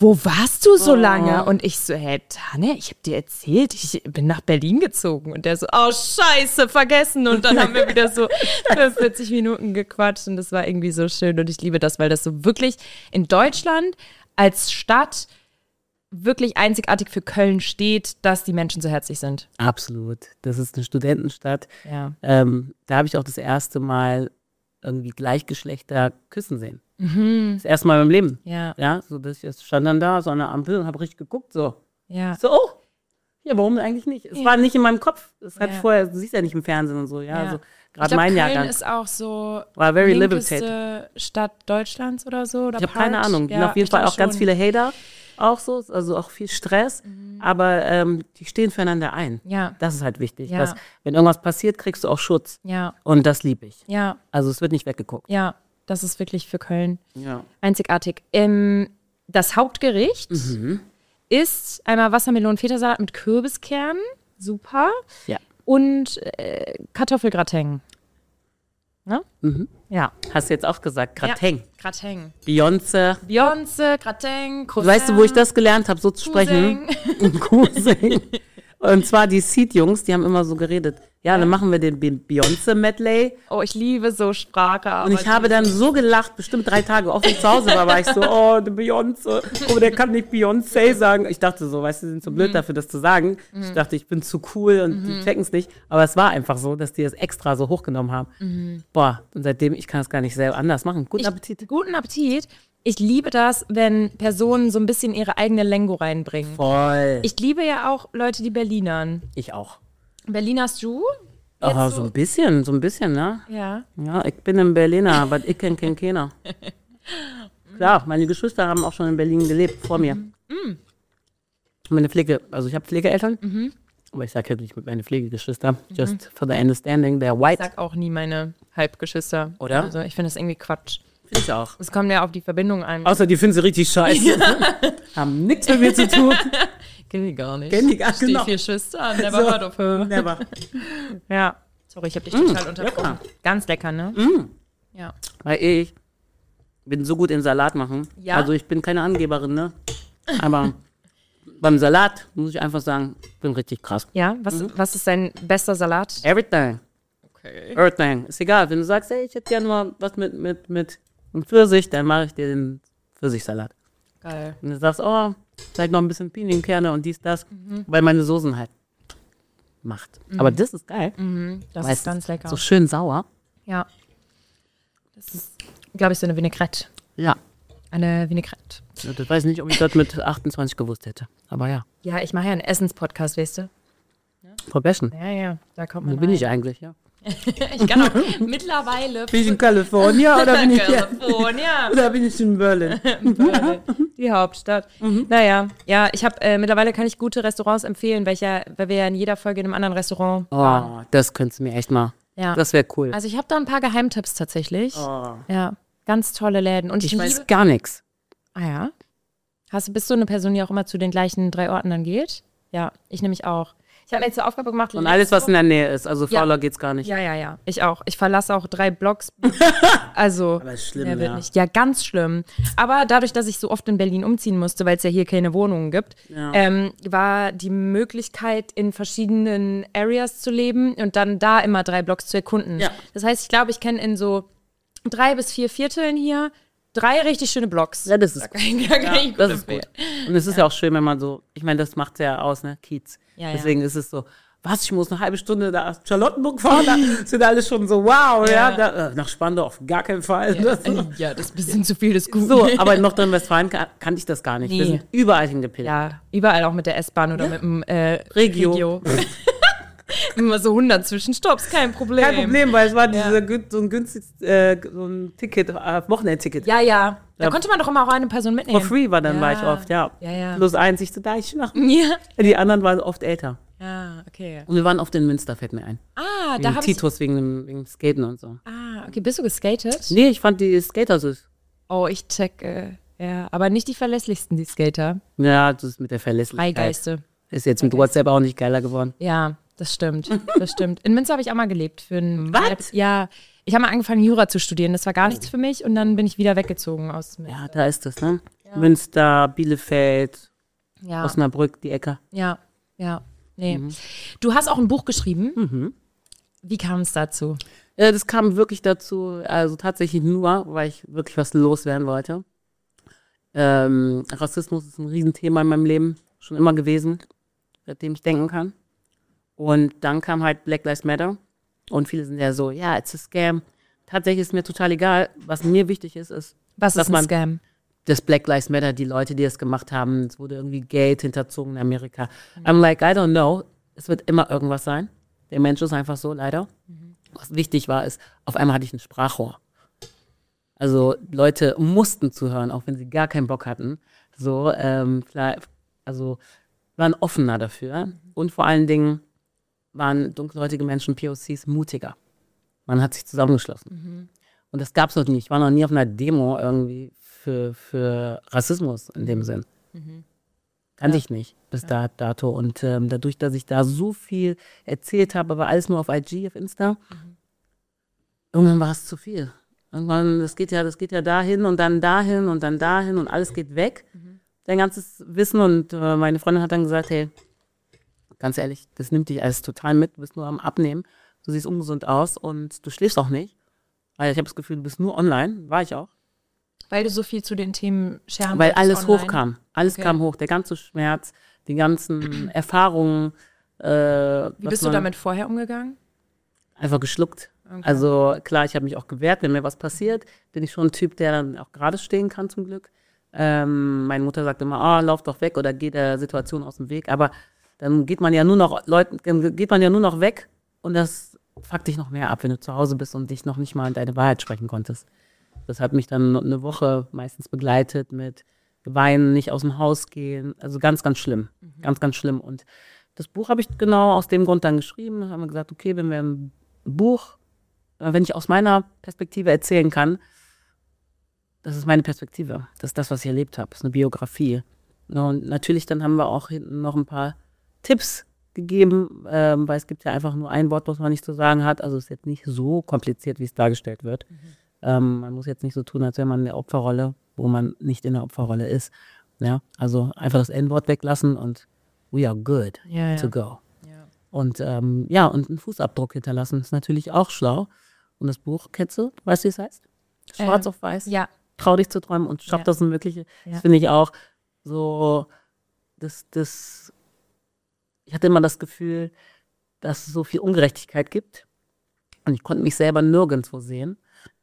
wo warst du so Oh. lange? Und ich so, hä, Tanja, ich hab dir erzählt, ich bin nach Berlin gezogen. Und der so, oh, scheiße, vergessen. Und dann haben wir wieder so vierzig Minuten gequatscht und das war irgendwie so schön. Und ich liebe das, weil das so wirklich in Deutschland als Stadt wirklich einzigartig für Köln steht, dass die Menschen so herzlich sind. Absolut. Das ist eine Studentenstadt. Ja. Ähm, da habe ich auch das erste Mal irgendwie Gleichgeschlechter küssen sehen. Mhm. Das erste Mal im Leben. Ja. Ja, so dass ich jetzt stand dann da, so an der Ampel und habe richtig geguckt, so. Ja. So, oh, ja, warum eigentlich nicht? Es war nicht in meinem Kopf. Es hat Ja. vorher, du siehst ja nicht im Fernsehen und so, ja. Ja. Also, Ich gerade glaub, mein Köln Jahrgang. ist auch so War very linkeste Stadt Deutschlands oder so. Oder Ich habe Part. keine Ahnung. Die Ja, haben auf jeden ich Fall glaub auch ganz schon. viele Hater, auch so, also auch viel Stress. Aber ähm, die stehen füreinander ein. Ja, Das ist halt wichtig. Ja. Dass, wenn irgendwas passiert, kriegst du auch Schutz. ja, Und das liebe ich. ja, Also es wird nicht weggeguckt. ja. Das ist wirklich für Köln Ja. einzigartig. Ähm, das Hauptgericht Mhm. ist einmal Wassermelonen-Feta-Salat mit Kürbiskernen. Super. Ja. Und äh, Kartoffelgratin. Ne? Mhm. Ja. Hast du jetzt auch gesagt, Gratin. Ja. Gratin. Beyoncé. Beyoncé, Gratin, Croissant. Weißt du, wo ich das gelernt habe, so zu sprechen? Cousin. Und zwar die Seed-Jungs, die haben immer so geredet. Ja, dann machen wir den Be- Beyoncé-Medley. Oh, ich liebe so Sprache. Und ich habe dann so gelacht, bestimmt drei Tage. Auch wenn ich zu Hause war, war ich so, oh, der Beyoncé. Oh, der kann nicht Beyoncé sagen. Ich dachte so, weißt du, die sind so blöd dafür, das zu sagen. Ich dachte, ich bin zu cool und die checken es nicht. Aber es war einfach so, dass die es extra so hochgenommen haben. Boah, und seitdem, ich kann es gar nicht selber anders machen. Guten Ich- Appetit. Guten Appetit. Ich liebe das, wenn Personen so ein bisschen ihre eigene Lengo reinbringen. Voll. Ich liebe ja auch Leute, die Berlinern. Ich auch. Berlinerst du? Jetzt Aha, so ein bisschen, so ein bisschen, ne? Ja. Ja, ich bin ein Berliner, aber ich kenn keinen keiner. Klar, meine Geschwister haben auch schon in Berlin gelebt, vor mir. Meine Pflege, also ich habe Pflegeeltern, aber ich sage ja nicht mit meinen Pflegegeschwister, just for the understanding, they're Ich white. sag auch nie meine Halbgeschwister. Oder? Also ich finde das irgendwie Quatsch. Finde ich auch. Es kommt ja auf die Verbindung an. Außer die finden sie richtig scheiße. Haben nichts mit mir zu tun. Kenn die gar nicht. Kenn die gar- Steh genau. vier Schwestern, never So. heard of her. Never. Ja. Sorry, ich habe dich total unterbrochen. lecker. Ganz lecker, ne? Ja. Weil ich bin so gut in Salat machen. Ja? Also ich bin keine Angeberin, ne? Aber beim Salat muss ich einfach sagen, bin richtig krass. Ja, was, was ist dein bester Salat? Everything. Okay. Everything. Ist egal. Wenn du sagst, ey, ich hätte gerne mal was mit, mit, mit einem Pfirsich, dann mache ich dir den Pfirsichsalat. Geil. Und du sagst, oh, vielleicht noch ein bisschen Pinienkerne und dies, das, Mhm. weil meine Soßen halt macht. Aber das ist geil. Das Weil ist es ganz lecker. So schön sauer. Ja. Das ist, glaube ich, so eine Vinaigrette. Ja. Eine Vinaigrette. Ja, das weiß ich nicht, ob ich das mit achtundzwanzig gewusst hätte. Aber ja. Ja, ich mache ja einen Essenspodcast, weißt du? Verbessern. Ja, ja, da kommt Wo man bin rein. ich eigentlich, ja? Ich kann auch mittlerweile Bin ich in Kalifornien oder bin ich hier? California, Oder bin ich in Berlin? die Hauptstadt. Naja, ja, ich habe äh, mittlerweile kann ich gute Restaurants empfehlen, weil, ich ja, weil wir ja in jeder Folge in einem anderen Restaurant waren. Oh, das könntest du mir echt mal. Ja. Das wäre cool. Also ich habe da ein paar Geheimtipps tatsächlich. Oh. Ja, ganz tolle Läden. Und ich, Ich weiß liebe, gar nichts. Ah ja? Hast du, bist du eine Person, die auch immer zu den gleichen drei Orten dann geht? Ja, ich nämlich auch. Ich habe mir jetzt zur Aufgabe gemacht. Und alles, was in der Nähe ist. Also Ja. fauler geht's gar nicht. Ja, ja, ja. Ich auch. Ich verlasse auch drei Blocks. Also, Aber ist schlimm, mehr wird ja. nicht. Ja, ganz schlimm. Aber dadurch, dass ich so oft in Berlin umziehen musste, weil es ja hier keine Wohnungen gibt, Ja. ähm, war die Möglichkeit, in verschiedenen Areas zu leben und dann da immer drei Blocks zu erkunden. Ja. Das heißt, ich glaube, ich kenne in so drei bis vier Vierteln hier drei richtig schöne Blocks. Ja, das ist Da gut. kann ich, da kann ich gut Das ist empfehlen. gut. Und es ist ja auch schön, wenn man so, ich meine, das macht ja aus, ne? Kiez. Ja, ja. Deswegen ist es so, was, ich muss eine halbe Stunde da aus Charlottenburg fahren, da sind alle schon so, wow, ja, Ja. da, äh, nach Spandau auf gar keinen Fall. Das, so. Ja, das ist ein bisschen zu viel des Guten. so, aber in Nordrhein-Westfalen kan kannte ich das gar nicht. Wir Nee. sind überall hingepillt. Ja, überall auch mit der S-Bahn oder mit dem äh, Regio. Regio. Immer so hundert Zwischenstopps, kein Problem. Kein Problem, weil es war Ja. diese, gün- so ein günstiges äh, so ein Ticket, äh, Wochenendticket. Ja, ja. Da Ja. konnte man doch immer auch eine Person mitnehmen. For free war dann, Ja. war ich oft, ja. Ja, ja. Plus eins, ich so, da ich nach. Ja. Die anderen waren oft älter. Ja, okay. Und wir waren oft in Münster, fällt mir ein. Ah, Wegen da habe ich... Titus, wegen dem, wegen dem Skaten und so. Ah, okay. Bist du geskatet? Nee, ich fand die Skater süß. Oh, ich check, äh, ja. Aber nicht die verlässlichsten, die Skater. Ja, das ist mit der Verlässlichkeit. Freigeiste. Ist jetzt mit WhatsApp auch nicht geiler geworden. Ja, das stimmt. Das stimmt. In Münster habe ich auch mal gelebt. Für ein Was? Ja. Ich habe mal angefangen, Jura zu studieren. Das war gar nichts für mich. Und dann bin ich wieder weggezogen aus Münster. Ja, da ist das, ne? Ja. Ja. Münster, Bielefeld, Ja. Osnabrück, die Ecke. Ja, ja. Nee. Mhm. Du hast auch ein Buch geschrieben. Mhm. Wie kam es dazu? Ja, das kam wirklich dazu, also tatsächlich nur, weil ich wirklich was loswerden wollte. Ähm, Rassismus ist ein Riesenthema in meinem Leben, schon immer gewesen, seitdem ich denken kann. Und dann kam halt Black Lives Matter und viele sind ja so, ja, it's a scam. Tatsächlich ist mir total egal. Was mir wichtig ist, ist, Was dass ist ein man Scam? das Black Lives Matter, die Leute, die es gemacht haben, es wurde irgendwie Geld hinterzogen in Amerika. I'm like, I don't know. Es wird immer irgendwas sein. Der Mensch ist einfach so, leider. Was wichtig war, ist, auf einmal hatte ich ein Sprachrohr. Also Leute mussten zuhören, auch wenn sie gar keinen Bock hatten. So, ähm, klar, also waren offener dafür. Und vor allen Dingen waren dunkelhäutige Menschen, P O Cs, mutiger. Man hat sich zusammengeschlossen. Und das gab es noch nie. Ich war noch nie auf einer Demo irgendwie für, für Rassismus in dem Sinn. Kannte ich nicht bis da, dato. Und ähm, dadurch, dass ich da so viel erzählt habe, aber alles nur auf I G, auf Insta, irgendwann war es zu viel. Irgendwann, das geht ja, das geht ja dahin und dann dahin und dann dahin und alles geht weg. Dein ganzes Wissen. Und äh, meine Freundin hat dann gesagt, hey, ganz ehrlich, das nimmt dich alles total mit. Du bist nur am Abnehmen. Du siehst ungesund aus und du schläfst auch nicht. Weil ich habe das Gefühl, du bist nur online. War ich auch. Weil du so viel zu den Themen scheren Weil wolltest alles online. hochkam. Alles Okay. kam hoch. Der ganze Schmerz, die ganzen Erfahrungen. Äh, Wie was bist du man damit vorher umgegangen? Einfach geschluckt. Okay. Also klar, ich habe mich auch gewehrt. Wenn mir was passiert, bin ich schon ein Typ, der dann auch gerade stehen kann zum Glück. Ähm, meine Mutter sagt immer, ah, lauf doch weg oder geh der Situation aus dem Weg. Aber dann geht man ja nur noch, Leuten, dann geht man ja nur noch weg und das fuckt dich noch mehr ab, wenn du zu Hause bist und dich noch nicht mal in deine Wahrheit sprechen konntest. Das hat mich dann eine Woche meistens begleitet mit Weinen, nicht aus dem Haus gehen. Also ganz, ganz schlimm. Mhm. Ganz, ganz schlimm. Und das Buch habe ich genau aus dem Grund dann geschrieben. Da haben wir gesagt, okay, wenn wir ein Buch, wenn ich aus meiner Perspektive erzählen kann, das ist meine Perspektive. Das ist das, was ich erlebt habe. Das ist eine Biografie. Und natürlich dann haben wir auch hinten noch ein paar Tipps gegeben, ähm, weil es gibt ja einfach nur ein Wort, was man nicht zu sagen hat. Also es ist jetzt nicht so kompliziert, wie es dargestellt wird. Mhm. Ähm, man muss jetzt nicht so tun, als wäre man in der Opferrolle, wo man nicht in der Opferrolle ist. Ja, also einfach das N-Wort weglassen und we are good Ja, ja. to go. Ja. Und ähm, ja, und einen Fußabdruck hinterlassen ist natürlich auch schlau. Und das Buch, kennst du? Weißt du, wie es heißt? Schwarz Ähm, auf weiß. Ja. Trau dich zu träumen und schaff Ja. das Unmögliche. Ja. Das finde ich auch so, das, das, ich hatte immer das Gefühl, dass es so viel Ungerechtigkeit gibt. Und ich konnte mich selber nirgendwo sehen.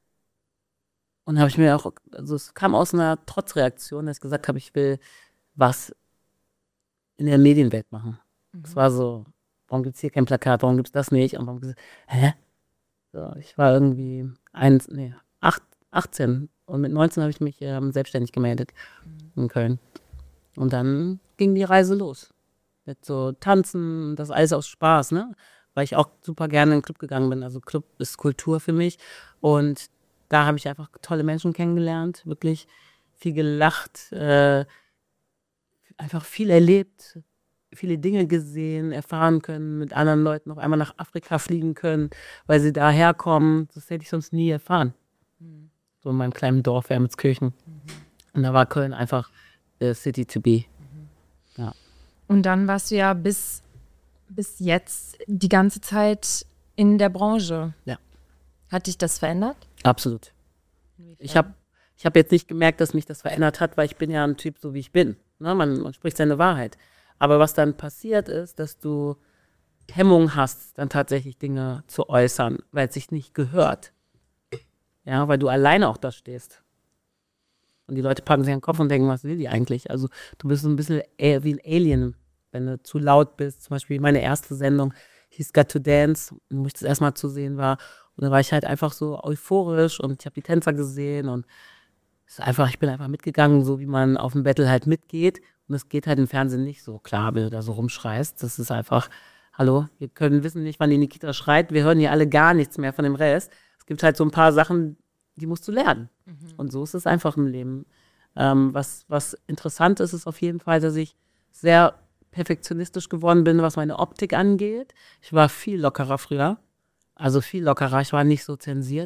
Und da habe ich mir auch, also es kam aus einer Trotzreaktion, dass ich gesagt habe, ich will was in der Medienwelt machen. Es war so, warum gibt es hier kein Plakat, warum gibt es das nicht? Und warum gibt's, hä? So, ich war irgendwie eins, nee, acht, achtzehn und mit neunzehn habe ich mich ähm, selbstständig gemeldet in Köln. Und dann ging die Reise los. Mit so Tanzen, das alles aus Spaß, ne? Weil ich auch super gerne in den Club gegangen bin. Also Club ist Kultur für mich. Und da habe ich einfach tolle Menschen kennengelernt, wirklich viel gelacht, äh, einfach viel erlebt, viele Dinge gesehen, erfahren können, mit anderen Leuten auf einmal nach Afrika fliegen können, weil sie daher kommen. Das hätte ich sonst nie erfahren. Mhm. So in meinem kleinen Dorf, Wermelskirchen. Mhm. Und da war Köln einfach the city to be. Mhm. Ja. Und dann warst du ja bis, bis jetzt die ganze Zeit in der Branche. Ja. Hat dich das verändert? Absolut. Ich habe ich hab jetzt nicht gemerkt, dass mich das verändert hat, weil ich bin ja ein Typ, so wie ich bin. Ne? Man, man spricht seine Wahrheit. Aber was dann passiert ist, dass du Hemmung hast, dann tatsächlich Dinge zu äußern, weil es sich nicht gehört. Ja, weil du alleine auch da stehst. Und die Leute packen sich an den Kopf und denken, was will die eigentlich? Also du bist so ein bisschen wie ein Alien, wenn du zu laut bist. Zum Beispiel meine erste Sendung hieß Got to Dance, wo ich das erstmal zu sehen war. Und da war ich halt einfach so euphorisch und ich habe die Tänzer gesehen und es ist einfach, ich bin einfach mitgegangen, so wie man auf dem Battle halt mitgeht. Und es geht halt im Fernsehen nicht so klar, wenn du da so rumschreist. Das ist einfach, hallo, wir können wissen nicht, wann die Nikita schreit. Wir hören hier alle gar nichts mehr von dem Rest. Es gibt halt so ein paar Sachen, die musst du lernen. Mhm. Und so ist es einfach im Leben. Ähm, was, was interessant ist, ist auf jeden Fall, dass ich sehr perfektionistisch geworden bin, was meine Optik angeht. Ich war viel lockerer früher. Also viel lockerer. Ich war nicht so zensiert.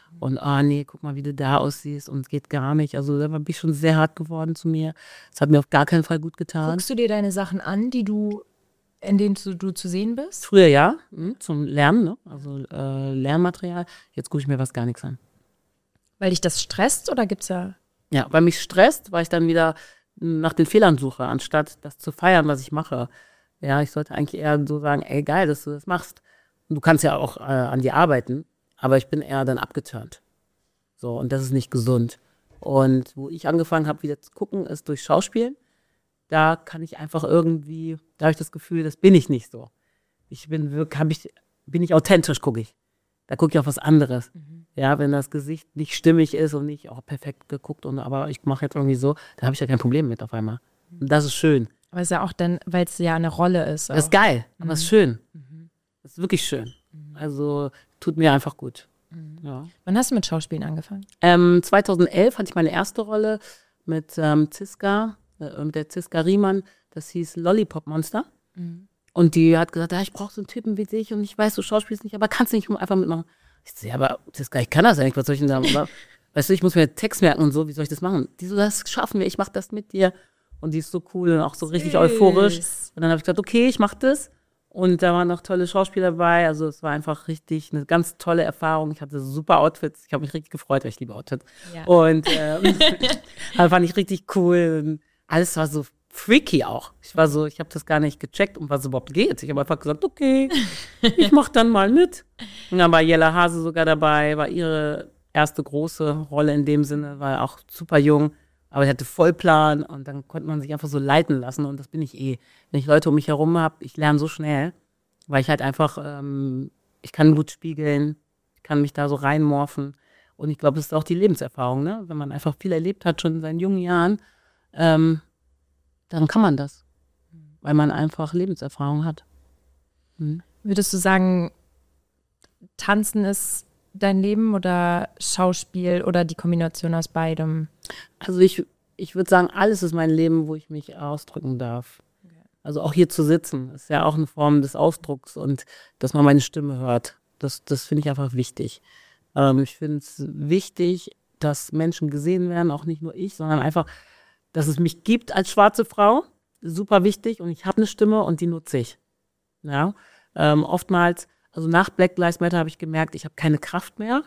Und, ah nee, guck mal, wie du da aussiehst und es geht gar nicht. Also da bin ich schon sehr hart geworden zu mir. Das hat mir auf gar keinen Fall gut getan. Guckst du dir deine Sachen an, die du, in denen du, du zu sehen bist? Früher ja, zum Lernen, ne? Also äh, Lernmaterial. Jetzt gucke ich mir was gar nichts an. Weil dich das stresst oder gibt's ja... Ja, weil mich stresst, weil ich dann wieder nach den Fehlern suche, anstatt das zu feiern, was ich mache. Ja, ich sollte eigentlich eher so sagen, ey, geil, dass du das machst. Und du kannst ja auch äh, an dir arbeiten, aber ich bin eher dann abgeturnt. So, und das ist nicht gesund. Und wo ich angefangen habe, wieder zu gucken, ist durch Schauspielen. Da kann ich einfach irgendwie, da habe ich das Gefühl, das bin ich nicht so. Ich bin wirklich, hab ich, bin ich authentisch, gucke ich. Da gucke ich auf was anderes. Mhm. Ja, wenn das Gesicht nicht stimmig ist und nicht auch perfekt geguckt, und aber ich mache jetzt irgendwie so, da habe ich ja kein Problem mit auf einmal. Und das ist schön. Aber es ist ja auch dann, weil es ja eine Rolle ist. Auch. Das ist geil, aber mhm. es ist schön. Mhm. Das ist wirklich schön. Mhm. Also tut mir einfach gut. Mhm. Ja. Wann hast du mit Schauspielen angefangen? Ähm, zweitausendelf hatte ich meine erste Rolle mit ähm, Ziska, äh, mit der Ziska Riemann. Das hieß Lollipop Monster. Mhm. Und die hat gesagt, ja, ich brauche so einen Typen wie dich und ich weiß, du schauspielst nicht, aber kannst du nicht einfach mitmachen? Ich so, ja, aber Ziska, ich kann das ja nicht, was soll ich denn da? Weißt du, ich muss mir Text merken und so, wie soll ich das machen? Die so, das schaffen wir, ich mache das mit dir. Und die ist so cool und auch so richtig Süß. Euphorisch. Und dann habe ich gesagt, okay, ich mache das. Und da waren noch tolle Schauspieler dabei. Also es war einfach richtig eine ganz tolle Erfahrung. Ich hatte super Outfits. Ich habe mich richtig gefreut, weil ich liebe Outfits. Ja. Und ähm, fand ich richtig cool. Und alles war so freaky auch. Ich war so, ich habe das gar nicht gecheckt, um was es überhaupt geht. Ich habe einfach gesagt, okay, ich mache dann mal mit. Und dann war Jella Hase sogar dabei, war ihre erste große Rolle in dem Sinne, war auch super jung, aber ich hatte Vollplan und dann konnte man sich einfach so leiten lassen und das bin ich eh. Wenn ich Leute um mich herum habe, ich lerne so schnell, weil ich halt einfach, ähm, ich kann gut spiegeln, ich kann mich da so reinmorphen und ich glaube, das ist auch die Lebenserfahrung, ne? Wenn man einfach viel erlebt hat, schon in seinen jungen Jahren, ähm, dann kann man das, weil man einfach Lebenserfahrung hat. Hm. Würdest du sagen, Tanzen ist dein Leben oder Schauspiel oder die Kombination aus beidem? Also ich, ich würde sagen, alles ist mein Leben, wo ich mich ausdrücken darf. Okay. Also auch hier zu sitzen, ist ja auch eine Form des Ausdrucks und dass man meine Stimme hört. Das, das finde ich einfach wichtig. Ähm, ich finde es wichtig, dass Menschen gesehen werden, auch nicht nur ich, sondern einfach, dass es mich gibt als schwarze Frau. Super wichtig und ich habe eine Stimme und die nutze ich. Ja, ähm, oftmals, also nach Black Lives Matter habe ich gemerkt, ich habe keine Kraft mehr.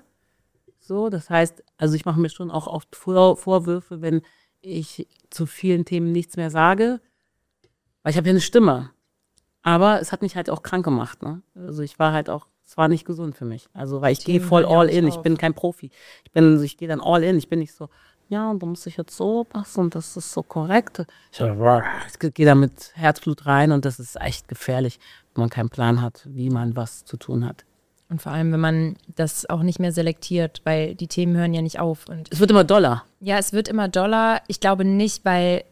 So, das heißt, also ich mache mir schon auch oft Vor- Vorwürfe, wenn ich zu vielen Themen nichts mehr sage, weil ich habe ja eine Stimme. Aber es hat mich halt auch krank gemacht. Ne? Also ich war halt auch, es war nicht gesund für mich. Also weil ich gehe voll all in, ich bin kein Profi. Ich bin, ich gehe dann all in, ich bin nicht so, ja, und da muss ich jetzt so passen und das ist so korrekt. Ich, ich gehe da mit Herzblut rein und das ist echt gefährlich, wenn man keinen Plan hat, wie man was zu tun hat. Und vor allem, wenn man das auch nicht mehr selektiert, weil die Themen hören ja nicht auf. Und es wird immer doller. Ja, es wird immer doller. Ich glaube nicht, weil,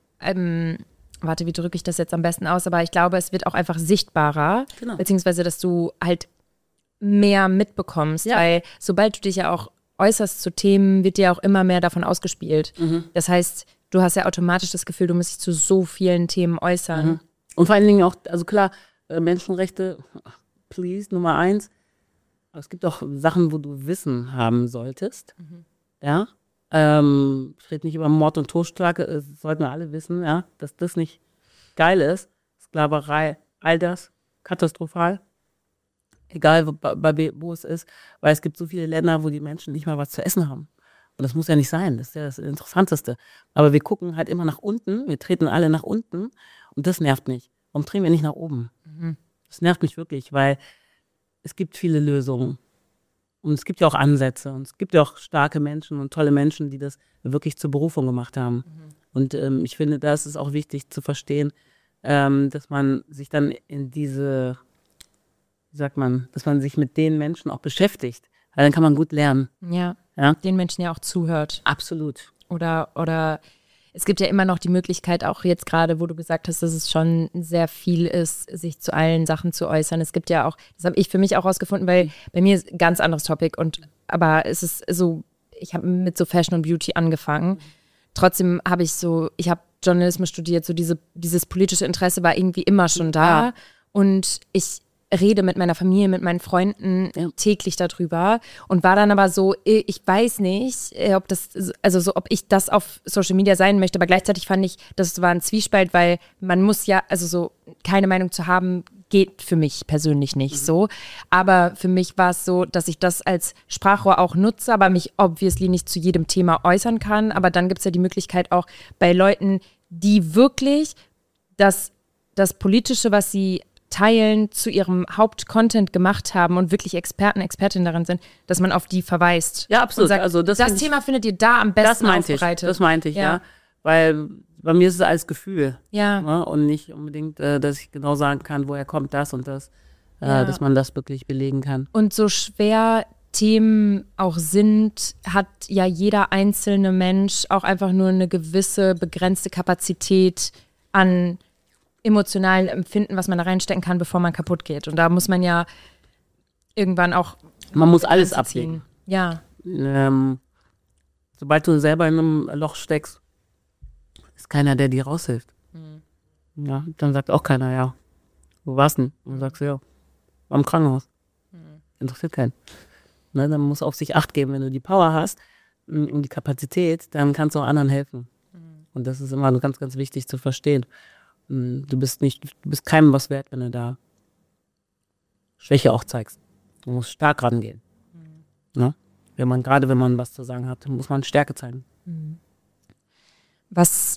ähm, warte, wie drücke ich das jetzt am besten aus? Aber ich glaube, es wird auch einfach sichtbarer. Genau. Beziehungsweise, dass du halt mehr mitbekommst. Ja. Weil sobald du dich ja auch äußerst zu Themen, wird dir auch immer mehr davon ausgespielt. Mhm. Das heißt, du hast ja automatisch das Gefühl, du musst dich zu so vielen Themen äußern. Mhm. Und vor allen Dingen auch, also klar, Menschenrechte, please, Nummer eins. Aber es gibt auch Sachen, wo du Wissen haben solltest. Mhm. Ja. Ähm, ich rede nicht über Mord und Totschlag, das sollten wir alle wissen, ja, dass das nicht geil ist. Sklaverei, all das, katastrophal. Egal, wo, bei, wo es ist, weil es gibt so viele Länder, wo die Menschen nicht mal was zu essen haben. Und das muss ja nicht sein, das ist ja das Interessanteste. Aber wir gucken halt immer nach unten, wir treten alle nach unten und das nervt mich. Warum drehen wir nicht nach oben? Mhm. Das nervt mich wirklich, weil es gibt viele Lösungen. Und es gibt ja auch Ansätze und es gibt ja auch starke Menschen und tolle Menschen, die das wirklich zur Berufung gemacht haben. Mhm. Und ähm, ich finde, das ist auch wichtig zu verstehen, ähm, dass man sich dann in diese, wie sagt man, dass man sich mit den Menschen auch beschäftigt. Weil dann kann man gut lernen. Ja, ja? Den Menschen ja auch zuhört. Absolut. Oder, oder es gibt ja immer noch die Möglichkeit, auch jetzt gerade, wo du gesagt hast, dass es schon sehr viel ist, sich zu allen Sachen zu äußern. Es gibt ja auch, das habe ich für mich auch rausgefunden, weil bei mir ist ein ganz anderes Topic. Und aber es ist so, ich habe mit so Fashion und Beauty angefangen. Trotzdem habe ich so, ich habe Journalismus studiert, so diese, dieses politische Interesse war irgendwie immer schon da. Ja. Und ich rede mit meiner Familie, mit meinen Freunden ja. täglich darüber und war dann aber so, ich weiß nicht, ob das, also so, ob ich das auf Social Media sein möchte, aber gleichzeitig fand ich, das war ein Zwiespalt, weil man muss ja, also so keine Meinung zu haben, geht für mich persönlich nicht mhm. so, aber für mich war es so, dass ich das als Sprachrohr auch nutze, aber mich obviously nicht zu jedem Thema äußern kann, aber dann gibt es ja die Möglichkeit auch bei Leuten, die wirklich das, das Politische, was sie teilen, zu ihrem Hauptcontent gemacht haben und wirklich Experten, Expertinnen darin sind, dass man auf die verweist. Ja, absolut. Sagt, also das das Thema ich, findet ihr da am besten das meinte aufbereitet. Ich, das meinte ich, ja. ja. Weil bei mir ist es als Gefühl. Ja. Ne? Und nicht unbedingt, äh, dass ich genau sagen kann, woher kommt das und das. Äh, ja. Dass man das wirklich belegen kann. Und so schwer Themen auch sind, hat ja jeder einzelne Mensch auch einfach nur eine gewisse begrenzte Kapazität an emotionalen Empfinden, was man da reinstecken kann, bevor man kaputt geht. Und da muss man ja irgendwann auch Man muss alles abwägen. Ja. Ähm, sobald du selber in einem Loch steckst, ist keiner, der dir raushilft. Mhm. Ja, dann sagt auch keiner, ja, wo warst du denn? Und dann sagst du, ja, war im Krankenhaus. Mhm. Interessiert keinen. Ne, dann musst du auf sich Acht geben. Wenn du die Power hast und die Kapazität, dann kannst du auch anderen helfen. Mhm. Und das ist immer ganz, ganz wichtig zu verstehen. Du bist nicht, du bist keinem was wert, wenn du da Schwäche auch zeigst. Du musst stark rangehen. Mhm. Ne? Wenn man, gerade wenn man was zu sagen hat, muss man Stärke zeigen. Mhm. Was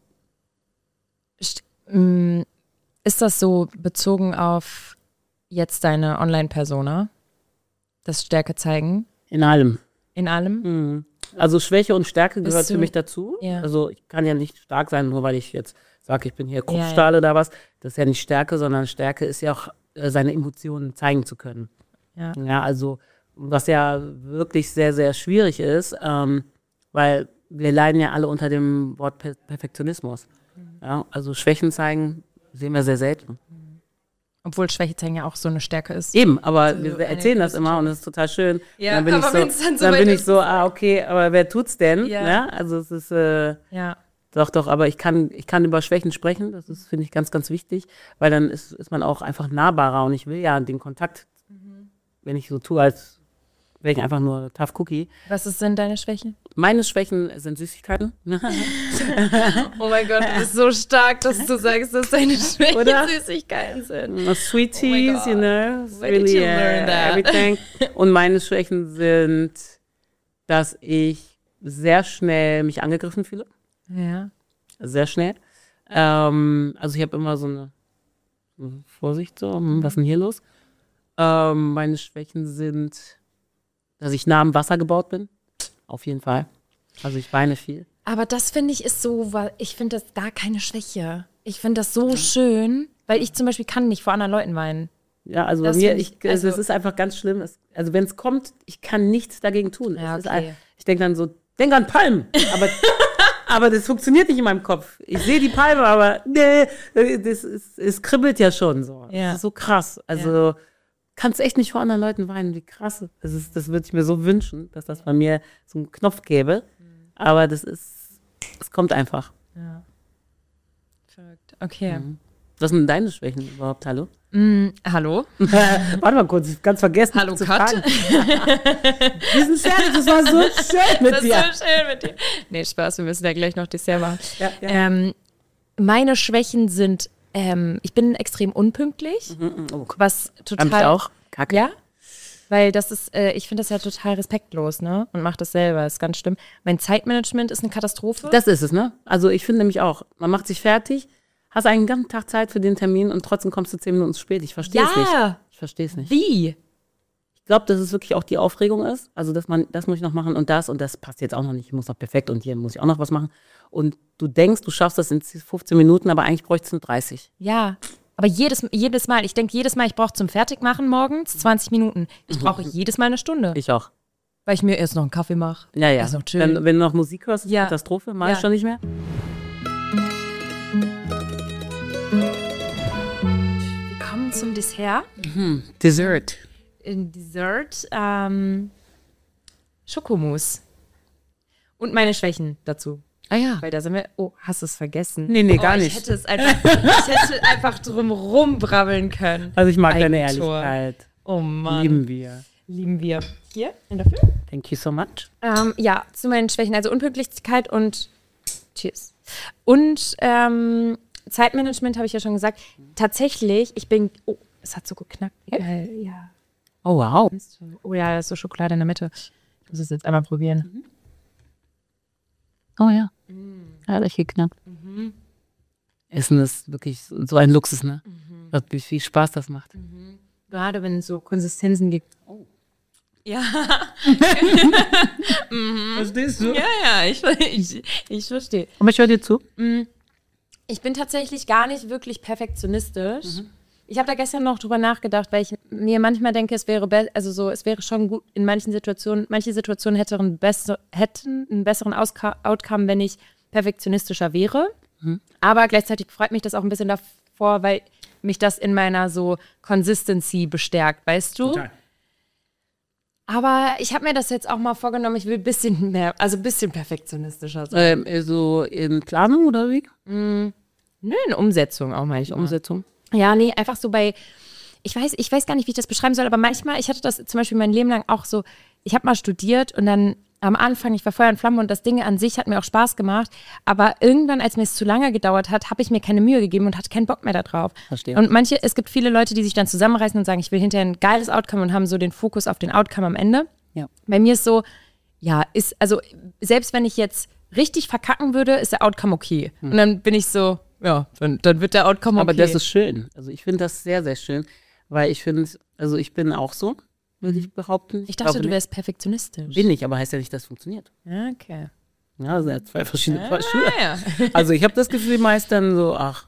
ist das so bezogen auf jetzt deine Online-Persona? Das Stärke zeigen? In allem. In allem? Mhm. Also Schwäche und Stärke gehört du, für mich dazu. Ja. Also ich kann ja nicht stark sein, nur weil ich jetzt sage, ich bin hier Kruppstahl ja, ja. oder was. Das ist ja nicht Stärke, sondern Stärke ist ja auch, äh, seine Emotionen zeigen zu können. Ja. Ja, also was ja wirklich sehr, sehr schwierig ist, ähm, weil wir leiden ja alle unter dem Wort per- Perfektionismus. Mhm. Ja, also Schwächen zeigen sehen wir sehr selten. Obwohl Schwäche zeigen ja auch so eine Stärke ist. Eben, aber also wir erzählen das immer und das ist total schön. Ja, dann bin aber ich so, dann, so dann bin ich so, ah, okay, aber wer tut's denn? Ja. Ja, also es ist, äh, ja. doch, doch, aber ich kann, ich kann über Schwächen sprechen, das ist, finde ich, ganz, ganz wichtig, weil dann ist, ist man auch einfach nahbarer und ich will ja den Kontakt, mhm. wenn ich so tue, als wäre ich einfach nur tough Cookie. Was ist denn deine Schwächen? Meine Schwächen sind Süßigkeiten. Oh mein Gott, du bist so stark, dass du sagst, dass deine Schwächen Oder? Süßigkeiten sind. Sweeties, oh you know, Where really, did you learn that? Everything. Und meine Schwächen sind, dass ich sehr schnell mich angegriffen fühle. Ja. Sehr schnell. Ähm, also ich habe immer so eine Vorsicht, so, hm, was ist denn hier los? Ähm, meine Schwächen sind, dass ich nah am Wasser gebaut bin. Auf jeden Fall. Also ich weine viel. Aber das finde ich ist so, weil ich finde das gar keine Schwäche. Ich finde das so ja. schön, weil ich zum Beispiel kann nicht vor anderen Leuten weinen. Ja, also das bei mir, ich, also es ist einfach ganz schlimm. Es, also wenn es kommt, ich kann nichts dagegen tun. Ja, es okay. ist, ich denke dann so, denk an Palmen. Aber, aber das funktioniert nicht in meinem Kopf. Ich sehe die Palme, aber nee, das ist, es kribbelt ja schon so. Ja. Das ist so krass. Also ja. kannst echt nicht vor anderen Leuten weinen, wie krass. Das, ist, das würde ich mir so wünschen, dass das bei mir so einen Knopf gäbe. Aber das ist, es kommt einfach. Ja. Verrückt. Okay. Mhm. Was sind deine Schwächen überhaupt, hallo? Mm, hallo? Warte mal kurz, ich hab ganz vergessen hallo, zu Kat. fragen. Wir sind fertig, das war so schön mit das dir. Das war so schön mit dir. Nee, Spaß, wir müssen ja gleich noch Dessert machen. Ja, ja. Ähm, meine Schwächen sind, ähm, ich bin extrem unpünktlich, Mhm, oh. was total... Hab ich auch? Kacke. Ja? Weil das ist, äh, ich finde das ja total respektlos, ne? Und macht das selber, ist ganz schlimm. Mein Zeitmanagement ist eine Katastrophe. Das ist es, ne? Also ich finde nämlich auch, man macht sich fertig, hast einen ganzen Tag Zeit für den Termin und trotzdem kommst du zehn Minuten zu spät. Ich verstehe es ja. nicht. Ich verstehe es nicht. Wie? Ich glaube, dass es wirklich auch die Aufregung ist. Also, dass man, das muss ich noch machen und das und das passt jetzt auch noch nicht. Ich muss noch perfekt und hier muss ich auch noch was machen. Und du denkst, du schaffst das in fünfzehn Minuten, aber eigentlich bräuchte es nur dreißig. Ja, aber jedes, jedes Mal, ich denke jedes Mal, ich brauche zum Fertigmachen morgens zwanzig Minuten. Ich brauche jedes Mal eine Stunde. Ich auch. Weil ich mir erst noch einen Kaffee mache. Ja, ja. Das ist noch chill. Wenn, wenn du noch Musik hörst, ist ja. Katastrophe, mach ja. ich schon nicht mehr. Wir kommen zum Dessert. Mhm. Dessert. In Dessert ähm, Schokomousse. Und meine Schwächen dazu. Ah ja. Weil da sind wir, oh, hast du es vergessen? Nee, nee, oh, gar ich nicht. Hätte es einfach, ich hätte einfach drum rumbrabbeln können. Also ich mag deine Eigentor. Ehrlichkeit. Oh Mann. Lieben wir. Lieben wir. Hier, in dafür? Thank you so much. Ähm, ja, zu meinen Schwächen, also Unpünktlichkeit und Cheers. Und ähm, Zeitmanagement habe ich ja schon gesagt. Tatsächlich, ich bin, oh, es hat so geknackt. Geil, ja. Oh wow. Oh ja, da ist so Schokolade in der Mitte. Ich muss es jetzt einmal probieren. Mhm. Oh ja. Mhm. Hat euch geknackt. Mhm. Essen ist wirklich so ein Luxus, ne? Mhm. Wie viel Spaß das macht. Mhm. Gerade wenn so Konsistenzen gibt. Oh. Ja. mhm. Verstehst du? Ja, ja, ich, ich, ich verstehe. Aber ich höre dir zu. Ich bin tatsächlich gar nicht wirklich perfektionistisch. Mhm. Ich habe da gestern noch drüber nachgedacht, weil ich mir manchmal denke, es wäre be- also so, es wäre schon gut in manchen Situationen, manche Situationen hätten einen, besser, hätten einen besseren Auska- Outcome, wenn ich perfektionistischer wäre. Mhm. Aber gleichzeitig freut mich das auch ein bisschen davor, weil mich das in meiner so Consistency bestärkt, weißt du? Total. Aber ich habe mir das jetzt auch mal vorgenommen, ich will ein bisschen mehr, also ein bisschen perfektionistischer sein. Ähm, so in Planung oder wie? Mm, nö, in Umsetzung auch manchmal. Umsetzung? Ja, nee, einfach so bei, ich weiß, ich weiß gar nicht, wie ich das beschreiben soll, aber manchmal, ich hatte das zum Beispiel mein Leben lang auch so, ich habe mal studiert und dann am Anfang, ich war Feuer und Flamme und das Ding an sich hat mir auch Spaß gemacht, aber irgendwann, als mir es zu lange gedauert hat, habe ich mir keine Mühe gegeben und hatte keinen Bock mehr da drauf. Verstehe. Und manche, es gibt viele Leute, die sich dann zusammenreißen und sagen, ich will hinterher ein geiles Outcome und haben so den Fokus auf den Outcome am Ende. Ja. Bei mir ist so, ja, ist, also selbst wenn ich jetzt richtig verkacken würde, ist der Outcome okay. Hm. Und dann bin ich so, ja, dann, dann wird der Outcome okay. Aber das ist schön. Also ich finde das sehr, sehr schön, weil ich finde, also ich bin auch so, würde ich behaupten. Ich dachte, ich du wärst perfektionistisch. Bin ich, aber heißt ja nicht, dass es funktioniert. Ja, okay. Ja, das sind ja zwei verschiedene Paar ah, Schuhe. Ja. Also ich habe das Gefühl meist dann so, ach,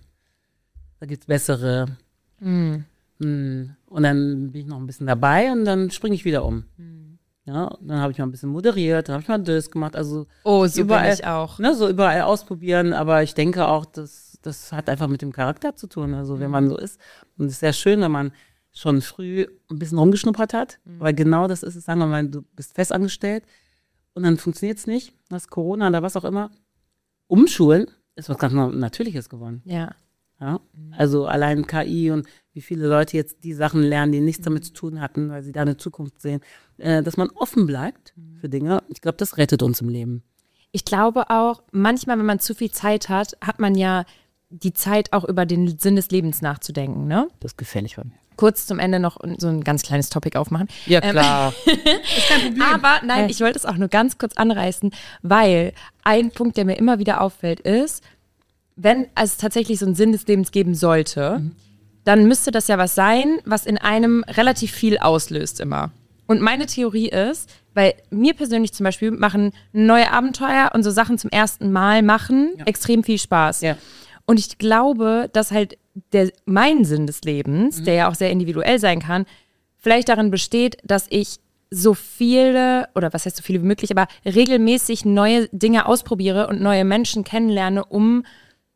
da gibt's bessere. Mm. Mm. Und dann bin ich noch ein bisschen dabei und dann springe ich wieder um. Mm. Ja, dann habe ich mal ein bisschen moderiert, dann habe ich mal das gemacht. Also oh, so überall, bin ich auch. Ne, so überall ausprobieren, aber ich denke auch, das, das hat einfach mit dem Charakter zu tun. Also wenn man so ist. Und es ist sehr schön, wenn man schon früh ein bisschen rumgeschnuppert hat, mhm. weil genau das ist es, sagen wir mal, du bist festangestellt und dann funktioniert es nicht, hast Corona oder was auch immer. Umschulen ist was ganz Natürliches geworden. Ja. ja? Mhm. Also allein K I und wie viele Leute jetzt die Sachen lernen, die nichts damit zu tun hatten, weil sie da eine Zukunft sehen, äh, dass man offen bleibt mhm. für Dinge. Ich glaube, das rettet uns im Leben. Ich glaube auch, manchmal, wenn man zu viel Zeit hat, hat man ja die Zeit auch über den Sinn des Lebens nachzudenken, ne? Das ist gefährlich von mir. Kurz zum Ende noch so ein ganz kleines Topic aufmachen. Ja, klar. Ähm, ist kein Problem. Aber nein, ich wollte es auch nur ganz kurz anreißen, weil ein Punkt, der mir immer wieder auffällt, ist, wenn es tatsächlich so einen Sinn des Lebens geben sollte, mhm. dann müsste das ja was sein, was in einem relativ viel auslöst immer. Und meine Theorie ist, weil mir persönlich zum Beispiel machen neue Abenteuer und so Sachen zum ersten Mal machen ja. extrem viel Spaß. Ja. Und ich glaube, dass halt der, mein Sinn des Lebens, mhm. der ja auch sehr individuell sein kann, vielleicht darin besteht, dass ich so viele, oder was heißt so viele wie möglich, aber regelmäßig neue Dinge ausprobiere und neue Menschen kennenlerne, um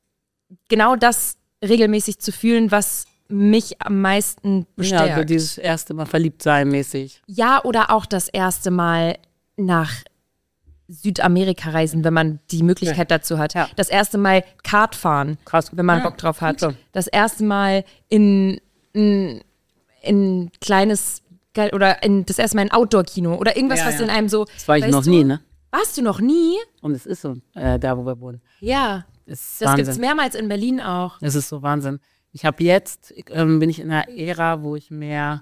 genau das regelmäßig zu fühlen, was mich am meisten bestärkt. Ja, also dieses erste Mal verliebt sein mäßig. Ja, oder auch das erste Mal nach Südamerika reisen, wenn man die Möglichkeit dazu hat. Ja. Das erste Mal Kart fahren, Krass. wenn man ja. Bock drauf hat. Ja. Das erste Mal in ein in kleines, oder in, das erste Mal in Outdoor-Kino oder irgendwas, ja, was ja. in einem so... Das war ich noch du? nie, ne? Warst du noch nie? Und es ist so, äh, da wo wir wohnen. Ja, es das gibt es mehrmals in Berlin auch. Es ist so Wahnsinn. Ich habe jetzt, ähm, bin ich in einer Ära, wo ich mehr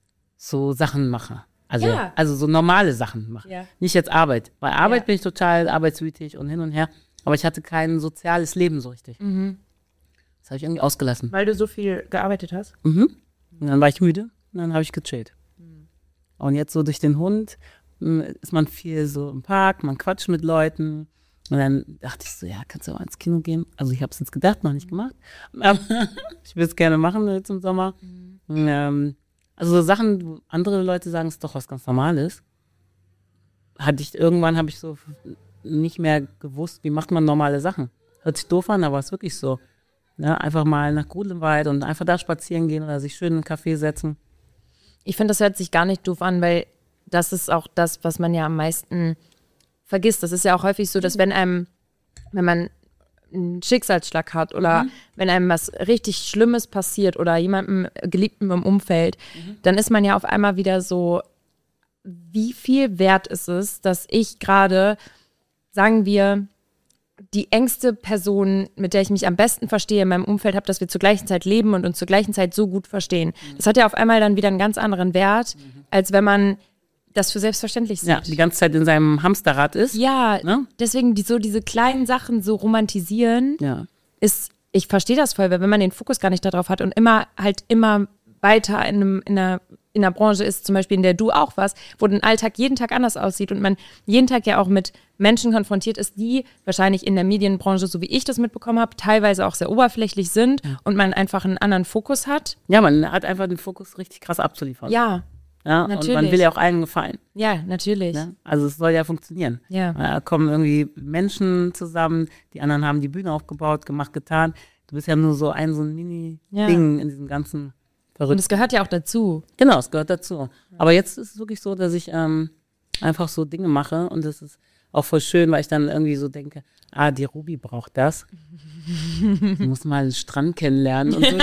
so Sachen mache. Also, ja. also so normale Sachen mache. Ja. Nicht jetzt Arbeit. Bei Arbeit ja. bin ich total arbeitswütig und hin und her. Aber ich hatte kein soziales Leben so richtig. Mhm. Das habe ich irgendwie ausgelassen. Weil du so viel gearbeitet hast? Mhm. Und dann war ich müde und dann habe ich gechillt. Mhm. Und jetzt so durch den Hund ist man viel so im Park, man quatscht mit Leuten. Und dann dachte ich so, ja, kannst du auch ins Kino gehen? Also ich habe es jetzt gedacht, noch nicht gemacht. Aber ich will es gerne machen jetzt im Sommer. Mhm. Ähm, Also so Sachen, wo andere Leute sagen, es ist doch was ganz Normales. Hatte ich, irgendwann habe ich so nicht mehr gewusst, wie macht man normale Sachen. Hört sich doof an, aber es ist wirklich so. Ja, einfach mal nach Grudelwald und einfach da spazieren gehen oder sich schön in einen Café setzen. Ich finde, das hört sich gar nicht doof an, weil das ist auch das, was man ja am meisten vergisst. Das ist ja auch häufig so, dass wenn einem wenn man einen Schicksalsschlag hat oder mhm. wenn einem was richtig Schlimmes passiert oder jemandem Geliebten im Umfeld, mhm. dann ist man ja auf einmal wieder so, wie viel wert ist es, dass ich gerade, sagen wir, die engste Person, mit der ich mich am besten verstehe in meinem Umfeld habe, dass wir zur gleichen Zeit leben und uns zur gleichen Zeit so gut verstehen. Mhm. Das hat ja auf einmal dann wieder einen ganz anderen Wert, mhm. als wenn man das für selbstverständlich sieht. Ja, die ganze Zeit in seinem Hamsterrad ist. Ja, ne? Deswegen die, so diese kleinen Sachen so romantisieren, ja. ist, ich verstehe das voll, weil wenn man den Fokus gar nicht darauf hat und immer halt immer weiter in, einem, in, einer, in einer Branche ist, zum Beispiel in der du auch warst, wo dein Alltag jeden Tag anders aussieht und man jeden Tag ja auch mit Menschen konfrontiert ist, die wahrscheinlich in der Medienbranche, so wie ich das mitbekommen habe, teilweise auch sehr oberflächlich sind ja. und man einfach einen anderen Fokus hat. Ja, man hat einfach den Fokus richtig krass abzuliefern. Ja, Ja, natürlich. Und man will ja auch allen gefallen. Ja, natürlich. Ja, also es soll ja funktionieren. Ja. Da kommen irgendwie Menschen zusammen, die anderen haben die Bühne aufgebaut, gemacht, getan. Du bist ja nur so ein so ein Mini-Ding ja. in diesem ganzen Verrückten. Und es gehört ja auch dazu. Genau, es gehört dazu. Aber jetzt ist es wirklich so, dass ich ähm, einfach so Dinge mache und das ist auch voll schön, weil ich dann irgendwie so denke, ah, die Ruby braucht das. Ich muss mal den Strand kennenlernen und so.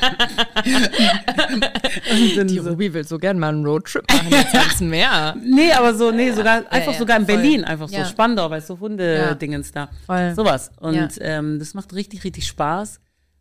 und die so. Ruby will so gerne mal einen Roadtrip machen, jetzt ans Meer. Nee, aber so, nee, sogar, ja, einfach ja, sogar in voll. Berlin, einfach ja. so Spandau, weißt du, so Hunde-Dingens ja. da. Voll. Sowas. Und ja. ähm, das macht richtig, richtig Spaß,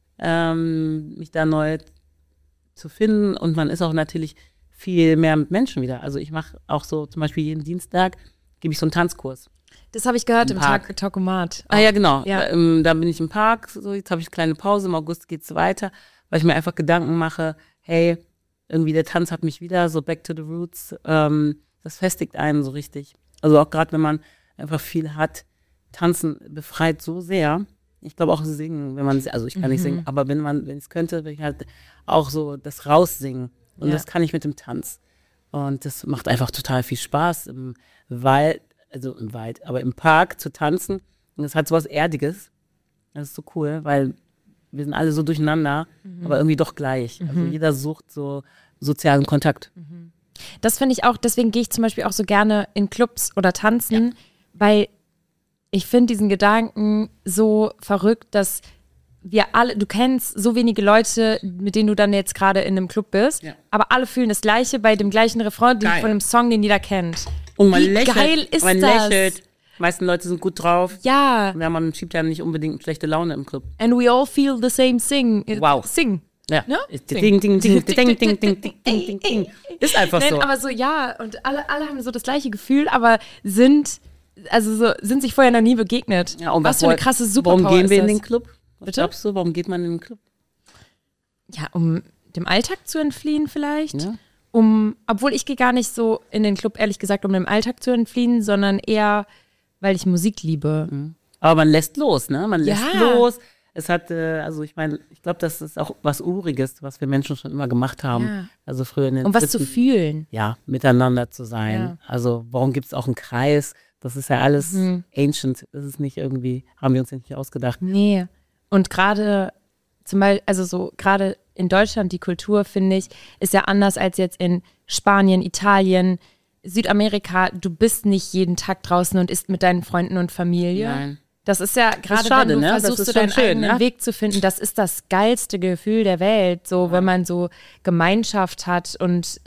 ähm, mich da neu zu finden und man ist auch natürlich viel mehr mit Menschen wieder. Also ich mache auch so zum Beispiel jeden Dienstag gebe ich so einen Tanzkurs. Das habe ich gehört im, im Talkomat. Ah ja, genau. Ja. Da, ähm, da bin ich im Park, so jetzt habe ich eine kleine Pause, im August geht's weiter, weil ich mir einfach Gedanken mache, hey, irgendwie der Tanz hat mich wieder, so back to the roots, ähm, das festigt einen so richtig. Also auch gerade, wenn man einfach viel hat, Tanzen befreit so sehr. Ich glaube auch singen, wenn man, also ich kann mhm. nicht singen, aber wenn man, wenn ich es könnte, würde ich halt auch so das raussingen. Und ja. das kann ich mit dem Tanz. Und das macht einfach total viel Spaß im Wald, also im Wald, aber im Park zu tanzen. Und das hat sowas Erdiges. Das ist so cool, weil wir sind alle so durcheinander, mhm. aber irgendwie doch gleich. Mhm. Also jeder sucht so sozialen Kontakt. Mhm. Das finde ich auch, deswegen gehe ich zum Beispiel auch so gerne in Clubs oder tanzen, ja. weil ich finde diesen Gedanken so verrückt, dass wir alle, du kennst so wenige Leute, mit denen du dann jetzt gerade in einem Club bist, ja. aber alle fühlen das Gleiche bei dem gleichen Refrain geil. Von einem Song, den jeder kennt. Und man Wie lächelt, geil ist man das? lächelt. Die meisten Leute sind gut drauf. Ja. ja. Man schiebt ja nicht unbedingt schlechte Laune im Club. And we all feel the same thing. Wow. Sing. Ja. No? Ding, ding, ding, ding, ding, ding, ding, ding, ding. Ist einfach Nein, so. aber so, ja, und alle, alle haben so das gleiche Gefühl, aber sind, also so, sind sich vorher noch nie begegnet. Ja, und was, was für eine krasse Superpower Warum gehen wir ist in das? den Club? Was Bitte? glaubst du, warum geht man in den Club? Ja, um dem Alltag zu entfliehen vielleicht. Ja. Um, obwohl ich gehe gar nicht so in den Club, ehrlich gesagt, um dem Alltag zu entfliehen, sondern eher, weil ich Musik liebe. Mhm. Aber man lässt los, ne? Man lässt ja. los. Es hat, äh, also ich meine, ich glaube, das ist auch was Uriges, was wir Menschen schon immer gemacht haben. Ja. Also früher in den Um was dritten, zu fühlen. Ja, miteinander zu sein. Ja. Also warum gibt es auch einen Kreis? Das ist ja alles mhm. ancient. Das ist nicht irgendwie, haben wir uns nicht ausgedacht. Nee. Und gerade zum Beispiel, also so gerade in Deutschland, die Kultur, finde ich, ist ja anders als jetzt in Spanien, Italien, Südamerika. Du bist nicht jeden Tag draußen und isst mit deinen Freunden und Familie. Nein. Das ist ja gerade, schade, wenn du ne? versuchst, so deinen schön, eigenen ne? Weg zu finden, das ist das geilste Gefühl der Welt, so ja. wenn man so Gemeinschaft hat und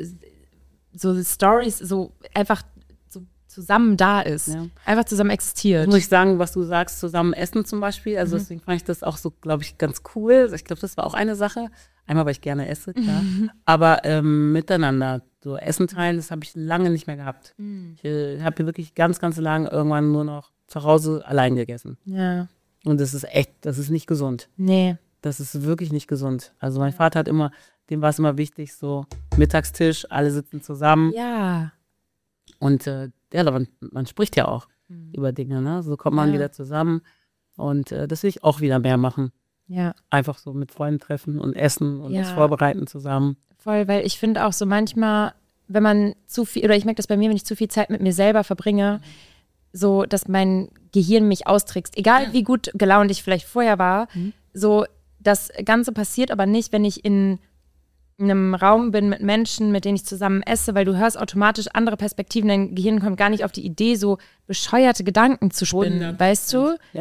so Stories, so einfach so zusammen da ist, ja. einfach zusammen existiert. Muss ich sagen, was du sagst, zusammen essen zum Beispiel, also mhm. deswegen fand ich das auch so, glaube ich, ganz cool. Ich glaube, das war auch eine Sache. Einmal, weil ich gerne esse, klar. Mhm. Aber ähm, miteinander, so Essen teilen, das habe ich lange nicht mehr gehabt. Mhm. Ich äh, habe wirklich ganz, ganz lange irgendwann nur noch zu Hause allein gegessen. Ja. Und das ist echt, das ist nicht gesund. Nee. Das ist wirklich nicht gesund. Also mein Vater hat immer, dem war es immer wichtig, so Mittagstisch, alle sitzen zusammen. Ja. Und äh, ja, man, man spricht ja auch mhm. über Dinge, ne? So kommt man ja. wieder zusammen. Und äh, das will ich auch wieder mehr machen. Ja. Einfach so mit Freunden treffen und essen und ja. was vorbereiten zusammen. Voll, weil ich finde auch so manchmal, wenn man zu viel, oder ich merke das bei mir, wenn ich zu viel Zeit mit mir selber verbringe, so, dass mein Gehirn mich austrickst. Egal, ja. wie gut gelaunt ich vielleicht vorher war, mhm. so, das Ganze passiert aber nicht, wenn ich in einem Raum bin mit Menschen, mit denen ich zusammen esse, weil du hörst automatisch andere Perspektiven. Dein Gehirn kommt gar nicht auf die Idee, so bescheuerte Gedanken zu spinnen, weißt du? Ja.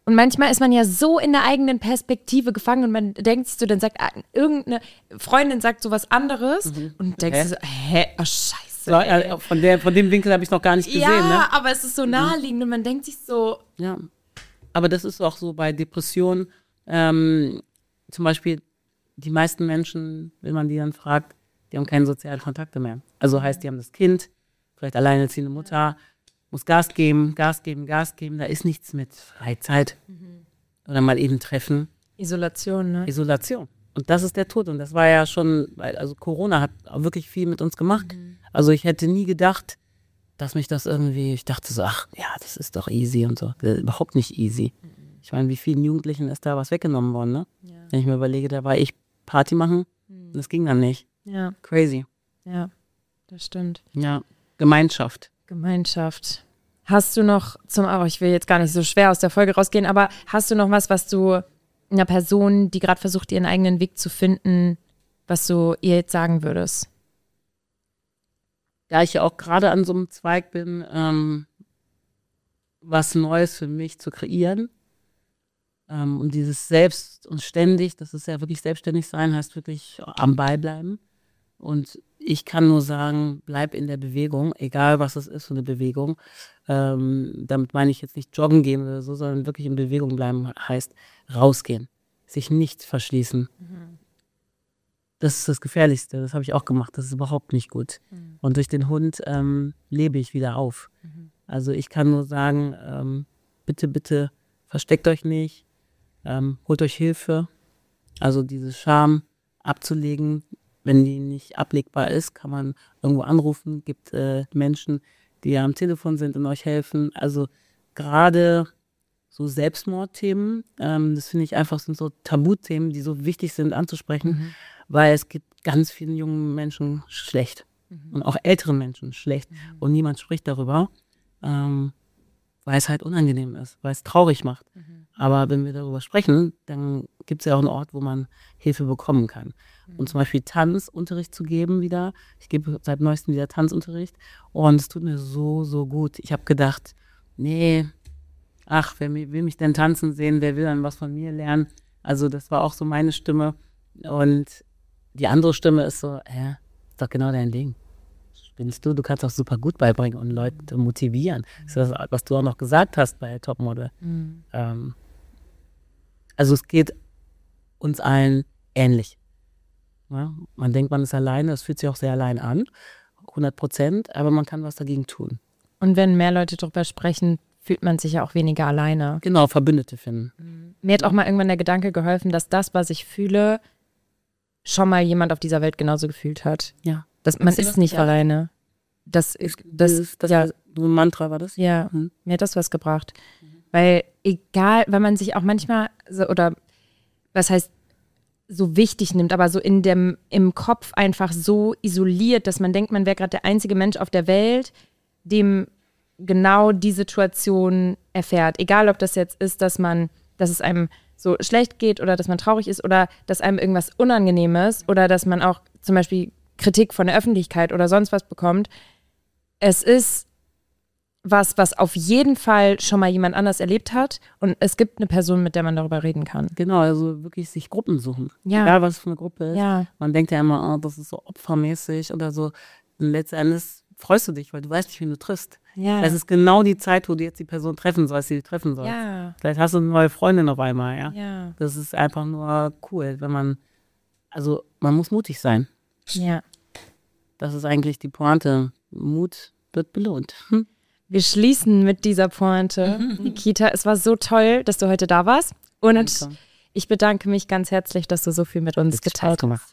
Und manchmal ist man ja so in der eigenen Perspektive gefangen und man denkt sich so, dann sagt irgendeine Freundin sagt so was anderes mhm. und denkst hä? du so, hä, oh scheiße. So, äh, von, der, von dem Winkel habe ich noch gar nicht gesehen. Ja, ne? aber es ist so naheliegend und man denkt sich so. Ja, aber das ist auch so bei Depressionen. Ähm, zum Beispiel die meisten Menschen, wenn man die dann fragt, die haben keine sozialen Kontakte mehr. Also heißt, die haben das Kind, vielleicht alleinerziehende Mutter, muss Gas geben, Gas geben, Gas geben. Da ist nichts mit Freizeit mhm. oder mal eben treffen. Isolation, ne? Isolation. Und das ist der Tod. Und das war ja schon, weil also Corona hat auch wirklich viel mit uns gemacht. Mhm. Also ich hätte nie gedacht, dass mich das irgendwie, ich dachte so, ach ja, das ist doch easy und so. Das ist überhaupt nicht easy. Mhm. Ich meine, wie vielen Jugendlichen ist da was weggenommen worden, ne? Ja. Wenn ich mir überlege, da war ich Party machen, mhm. das ging dann nicht. Ja. Crazy. Ja, das stimmt. Ja, Gemeinschaft. Gemeinschaft. Hast du noch zum, aber oh, ich will jetzt gar nicht so schwer aus der Folge rausgehen, aber hast du noch was, was du einer Person, die gerade versucht, ihren eigenen Weg zu finden, was du ihr jetzt sagen würdest? Da ich ja auch gerade an so einem Zweig bin, ähm, was Neues für mich zu kreieren. Ähm, und dieses Selbst und ständig, das ist ja wirklich selbstständig sein, heißt wirklich am Ball bleiben. Und ich kann nur sagen, bleib in der Bewegung, egal was es ist für eine Bewegung. Ähm, damit meine ich jetzt nicht joggen gehen oder so, sondern wirklich in Bewegung bleiben heißt rausgehen, sich nicht verschließen. Mhm. Das ist das Gefährlichste, das habe ich auch gemacht, das ist überhaupt nicht gut. Mhm. Und durch den Hund ähm, lebe ich wieder auf. Mhm. Also ich kann nur sagen, ähm, bitte, bitte versteckt euch nicht, ähm, holt euch Hilfe. Also diese Scham abzulegen, wenn die nicht ablegbar ist, kann man irgendwo anrufen, gibt äh, Menschen, die ja am Telefon sind und euch helfen. Also gerade so Selbstmordthemen, ähm, das finde ich einfach, sind so Tabuthemen, die so wichtig sind anzusprechen, mhm. weil es geht ganz vielen jungen Menschen schlecht mhm. und auch älteren Menschen schlecht mhm. und niemand spricht darüber, ähm, weil es halt unangenehm ist, weil es traurig macht. Mhm. Aber wenn wir darüber sprechen, dann gibt es ja auch einen Ort, wo man Hilfe bekommen kann. Mhm. Und zum Beispiel Tanzunterricht zu geben wieder. Ich gebe seit neuestem wieder Tanzunterricht und es tut mir so, so gut. Ich habe gedacht, nee, ach, wer will mich denn tanzen sehen, wer will dann was von mir lernen? Also das war auch so meine Stimme. Und die andere Stimme ist so, ja, ist doch genau dein Ding. Spinnst du, du kannst auch super gut beibringen und Leute motivieren. Das ist das, was du auch noch gesagt hast bei Topmodel. Mhm. Ähm, also es geht uns allen ähnlich. Ja, man denkt, man ist alleine, es fühlt sich auch sehr allein an, hundert Prozent, aber man kann was dagegen tun. Und wenn mehr Leute darüber sprechen, fühlt man sich ja auch weniger alleine. Genau, Verbündete finden. Mhm. Mir hat auch mal irgendwann der Gedanke geholfen, dass das, was ich fühle, schon mal jemand auf dieser Welt genauso gefühlt hat. Ja. Das, man ist nicht ja. alleine. Das ist, das, das, das ja. war, so ein Mantra war das? Ja, mhm. mir hat das was gebracht. Mhm. Weil egal, wenn man sich auch manchmal so, oder was heißt so wichtig nimmt, aber so in dem, im Kopf einfach so isoliert, dass man denkt, man wäre gerade der einzige Mensch auf der Welt, dem genau die Situation erfährt. Egal, ob das jetzt ist, dass man, dass es einem so schlecht geht oder dass man traurig ist oder dass einem irgendwas Unangenehmes oder dass man auch zum Beispiel Kritik von der Öffentlichkeit oder sonst was bekommt. Es ist was, was auf jeden Fall schon mal jemand anders erlebt hat und es gibt eine Person, mit der man darüber reden kann. Genau, also wirklich sich Gruppen suchen. Ja. Egal, was für eine Gruppe ist. Ja. Man denkt ja immer, oh, das ist so opfermäßig oder so. Und letztendlich freust du dich, weil du weißt nicht, wen du triffst. Ja. Das ist genau die Zeit, wo du jetzt die Person treffen sollst, die du treffen sollst. Ja. Vielleicht hast du eine neue Freundin auf einmal, ja? Ja. Das ist einfach nur cool, wenn man, also man muss mutig sein. Ja. Das ist eigentlich die Pointe. Mut wird belohnt. Hm? Wir schließen mit dieser Pointe. Mhm. Nikita, es war so toll, dass du heute da warst. Und Danke. Ich bedanke mich ganz herzlich, dass du so viel mit uns Hat geteilt hast.